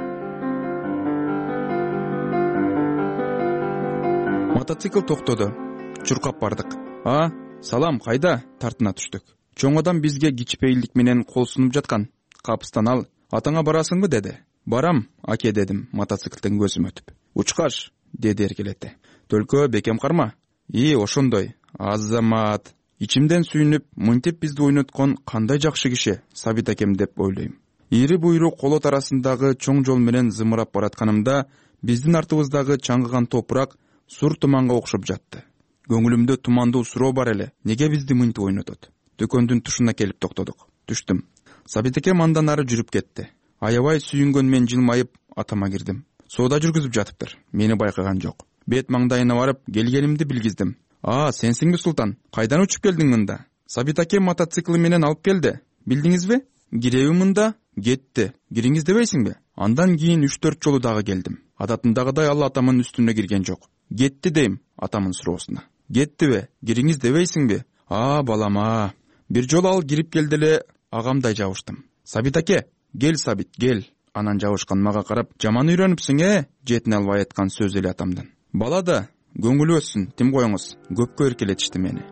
Мотоцикл токтоду. Чуркап бардык. «А, салам, кайда?» тартына түштүк. Чоң адам бизге кичпейилдик менен кол сунуп жаткан. «Капыстан ал, атаңа барасыңбы?» деди. «Барам, аке», дедим мотоциклден көзүм өтүп. «Учкаш», деди эркелете. «Төлкө бекем карма». «И, ошондой. Азамат». Ичимден сүйүнүп, мынтип бизди ойноткон кандай жакшы киши Сабит акем деп ойлойм. Ири буйру колот арасындагы чоң жол менен зымырап баратканымда биздин артыбыздагы чаңгыган топурак сур туманга окшоп жатты. Көңүлүмдө тумандуу суроо бар эле. Неге бизди мынтип ойнотот? Дөкөндүн тушуна келип токтодук. Түштүм. Сабит акем андан ары жүрүп кетти. Аябай сүйүнгөн мен жылмайып атама кирдим. Соода жүргүзүп жатыптыр. Мени байкаган жок. Бет маңдайына барып, келгенимди билгиздим. «А, сенсиңби, Султан? Кайдан учуп келдиң мында?» «Сабит аке мотоцикли менен алып келди. Билдиңизби?» «Киреби мында?» «Кетти. Кириңиз дебейсиңби?» Андан кийин үч төрт жолу дагы келдим. Адатындагыдай ал атамын үстүнө кирген жок. «Кетти» дейм атамын суроосуна. «Кеттиби? Кириңиз дебейсиңби?» «А, балама». Бир жолу ал кирип келди эле, агамдай жабыштым. «Сабит аке, Кел Сабит, кел. Анан жабышкан мага карап, жаман үйрөнүпсүң э, жетине албай айткан сөз эле атамдан. Бала да көңүлү өссүн, тим коюңуз. Көпкө эркелетишти мени.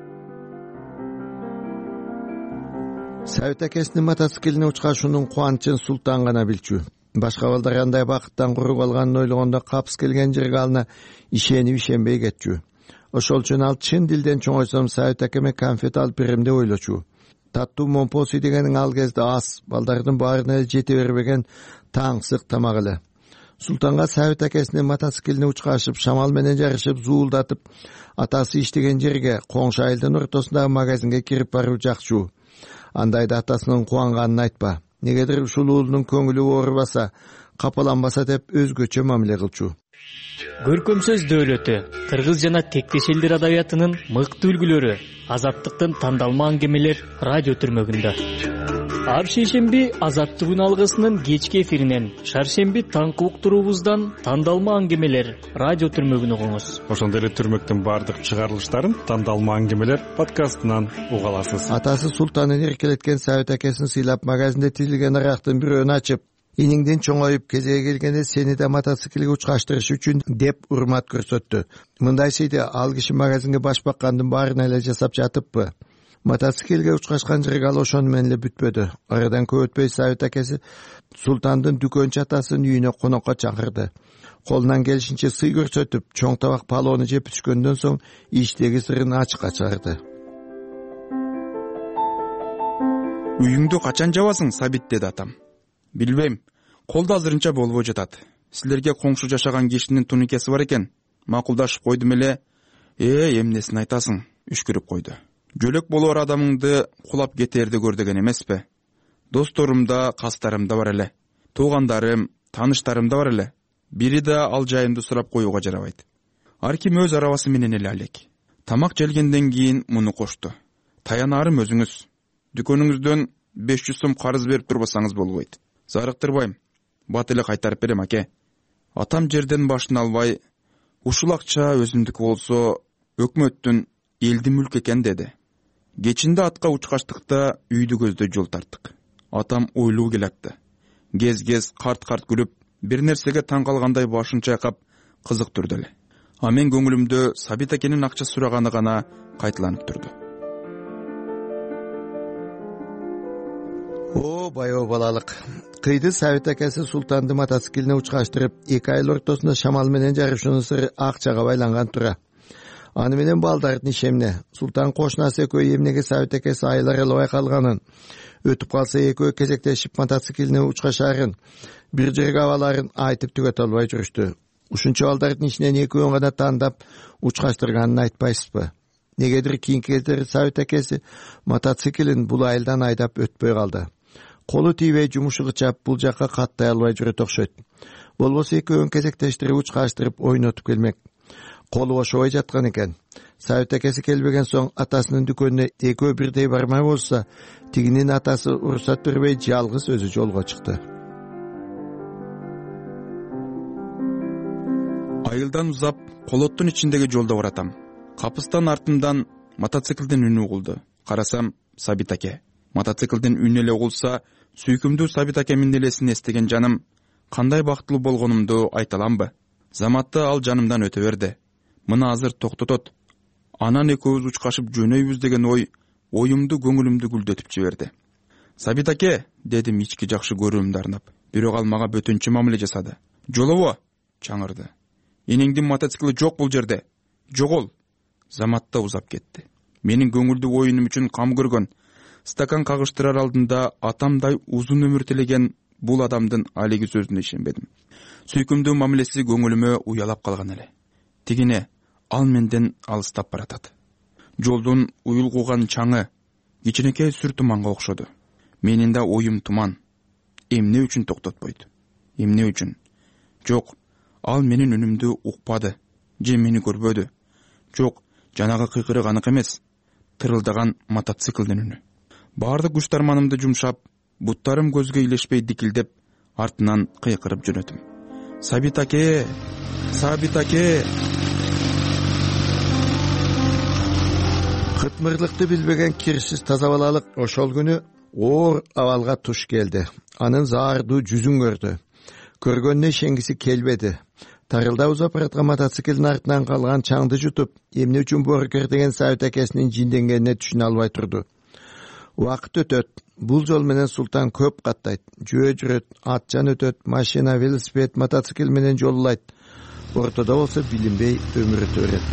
Сабит акесинин мотоциклине учкашуунун кубанычын Султан гана билчү. Башка балдар андай бакыттан куруп алганын ойлогондо капыс келген жерге алына ишенип ишенбей кетчү. Ошол үчүн ал чын дилден чоңойсом Сабит акеме конфет алып берем деп ойлочу. Таттуу момпоси дегенин ал кезде аз, балдардын баарына эле жете бербеген таңсык тамак эле. Султанга Сабит акесинин мотоциклине учкашып, шамал менен жарышып, зуулдатып, атасы иштеген жерге, коңшу айылдын ортосундагы магазинге кирип баруу жакчу. Андайда атасынын кубанганын айтпа. Негедир ушул уулунун көңүлү оорубаса, капаланбаса деп өзгөчө мамиле кылчу. Көркөм сөз дөөлөтү, кыргыз жана тектеш элдер адабиятынын мыкты үлгүлөрү, Азаттыктын тандалма аңгемелер радио түрмөгүндө. Ар шейшемби Азаттык үн алгысынын кечки эфиринен, шаршемби таңкы уктуруубуздан тандалма аңгемелер радио түрмөгүн угуңуз. Ошондой эле түрмөктүн баардык чыгарылыштарын тандалма аңгемелер подкастынан уга аласыз. Атасы Султанын эркелеткен Сабит акесин сыйлап, магазинде тизилген арактын бирөөнү ачып, иниңден чоңоюп кезеге келгенде сени да мотоциклге учкаштырыш үчүн деп урмат көрсөттү. Мындай сыйды ал киши магазинге баш баккандын баарына эле жасап жатыппы? Мотоциклге учкашкан жерге ал ошону менен эле бүтпөдү. Арадан көп өтпөй Сабит акеси Султандын дүкөнчү атасынын үйүнө конокко чакырды. Колунан келишинче сый көрсөтүп, чоң табак палоону жеп түшкөндөн соң иштеги сырын ачыкка чыгарды. Үйүңдү качан жабасың, Сабит, деди атам. Билбейм, колдо азырынча болбой жатат. Силерге коңшу жашаган кишинин туникеси бар экен. Макулдашып койдум эле. Э, эмнесин айтасың? Үшкүрүп койду. Жөлөк болор адамыңды кулап кетерди көр деген эмеспи? Досторум да, кастарым да бар эле. Туугандарым, тааныштарым да бар эле. Бири да ал жайымды сурап коюуга жарабайт. Ар ким өз арабасы менен эле алек. Тамак желгенден кийин муну кошту. Таянарым өзүңүз. Дүкөнүңүздөн беш жүз сом карыз берип турбасаңыз болбойт. Зарыктырбайм. Бат эле кайтарып берем, аке. Атам жерден башын албай, ушул акча өзүмдүкү болсо, өкмөттүн элди мүлк экен деди. Кечинде атка учкаштыкта үйдү көздөй жол тарттык. Атам ойлуу келатты. Гез-гез карт-карт күлүп, бир нерсеге таң калгандай башын чайкап, кызыктырды эле. А мен көңүлүмдө Сабит акенин акча сураганы гана кайталанып турду. О, байоо балалык. Кыйды Сабит акеси Султанды мотоциклине учкаштырып, эки айыл ортосунда шамал менен жарышуунун сыры акчага байланган тура. Аны менен балдардын ишемне. Султан кошунасы экөө эмнеге Сабит акеси айлар албай калганын, өтүп калса экөө кезектешип мотоциклине учкашарын, бир жерге абаларын айтып түгөтө албай жүрүштү. Ушунча балдардын ичинен экөөнү гана тандап учкаштырганын айтпайсызбы? Негедир кийинки кездери Сабит акеси мотоциклин бул айылдан айдап өтпөй калды. Колу тийбей жумушу кычап, бул жакка каттай албай жүрөт окшойт. Болбосо экөөнү кезектештирип учкаштырып ойнотуп келмек. Колу ошобой жаткан экен. Сабит акеси келбеген соң атасынын дүкөнүнө экөө бирдей бармай болса, тигинин атасы уруксат бербей жалгыз өзү жолго чыкты. Айылдан узап, колоттун ичиндеги жолдо баратам. Капыстан артымдан мотоциклдин үнү угулду. Карасам, Сабит аке. Мотоциклдин үнү эле угулса, сүйкүмдүү Сабит акемдин элесин эстеген жаным кандай бактылуу болгонумду айта аламбы? Заматта ал жанымдан өтө берди. Мына азыр токтотот. Анан экөөбүз учкашып жөнөйбүз деген ой оюмду, көңүлүмдү гүлдөтүп жиберди. Сабит аке, дедим ички жакшы көрүүмдү арнап. Бирок ал мага бөтөнчө мамиле жасады. Жолобо, чаңырды. Энеңдин мотоцикли жок бул жерде. Жогол. Заматта узап кетти. Менин көңүлдүү оюнум үчүн кам көргөн, стакан кагыштырар алдында атамдай узун өмүр тилеген бул адамдын алиги сөзүнө ишенбедим. Сүйкүмдүү мамилеси көңүлүмө уялап калган эле. Тигине ал менден алыстап баратат. Жолдун уюлгуган чаңы кичинекей сүр туманга окшоду. Менин да оюм туман. Эмне үчүн токтотпойт? Эмне үчүн? Жок, ал менин үнүмдү укпады, же мени көрбөдү. Жок, жанагы кыйкырык анык эмес, тырылдаган мотоциклдин үнү. Баардык күч тарманымды жумшап, буттарым көзгө илешпей дикилдеп, артынан кыйкырып жөнөтүм. Сабит аке! Сабит аке! Кытмырлыкты билбеген кирсиз таза балалык ошол күнү оор абалга туш келди. Анын заардуу жүзүн көрдү. Көргөнүнө ишенгиси келбеди. Тарылда узап бараткан мотоциклдин артынан калган чаңды жутуп, эмне үчүн боркер деген Сабит акесинин жинденгенине түшүнө албай турду. Убакыт өтөт. Бул жол менен Султан көп каттайт. Жөө жүрөт, атчан өтөт, машина, велосипед, мотоцикл менен жолулайт. Ортодо болсо билинбей өмүр өтө берет.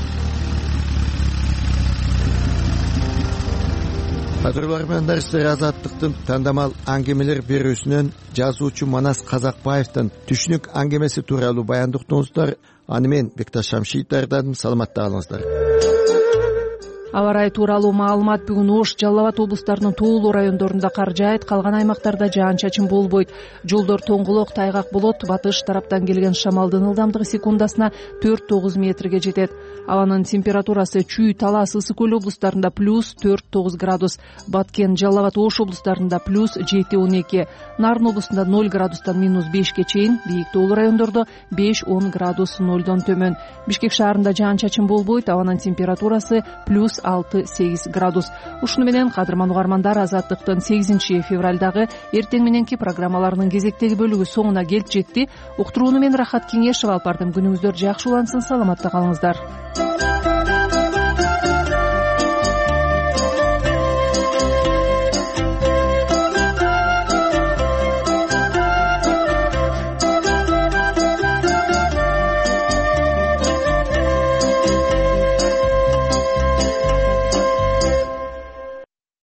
Кадырлармандар, сиздер Азаттыктын тандамал аңгемелер берүүсүнөн жазуучу Манас Казакбаевдин түшүнүк аңгемеси тууралуу баяндык уктуңуздар. Аны мен Бекташ Шамшиев даярдадым. Саламатта калыңыздар. Аба ырайы тууралуу маалымат. Бүгүн Ош, Жалал Абад облустарынын тоолуу райондорунда кар жаайт, калган аймактарда жаан-чачын болбойт. Жолдор тоңголок, тайгак болот. Батыш тараптан келген шамалдын ылдамдыгы секундасына төрт тогуз метрге жетет. Абанын температурасы Чүй, Талас, Ысык көл облустарында плюс төрт тогуз градус, Баткен, Жалал Абад, Ош облустарында плюс жети он эки, Нарын облусунда ноль градустан минус бешке чейин, бийик тоолуу райондордо беш он градус нолдон төмөн. Бишкек шаарында жаан-чачын болбойт, абанын температурасы плюс алты сегиз градус. Ушуну менен кадырман угармандар, Азаттыктын сегизинчи февралдагы эртең мененки программаларынын кезектеги бөлүгү соңуна келип жетти. Уктурууну мен Рахат Кеңешева алып бардым. Күнүңүздөр жакшы улансын, саламатта калыңыздар.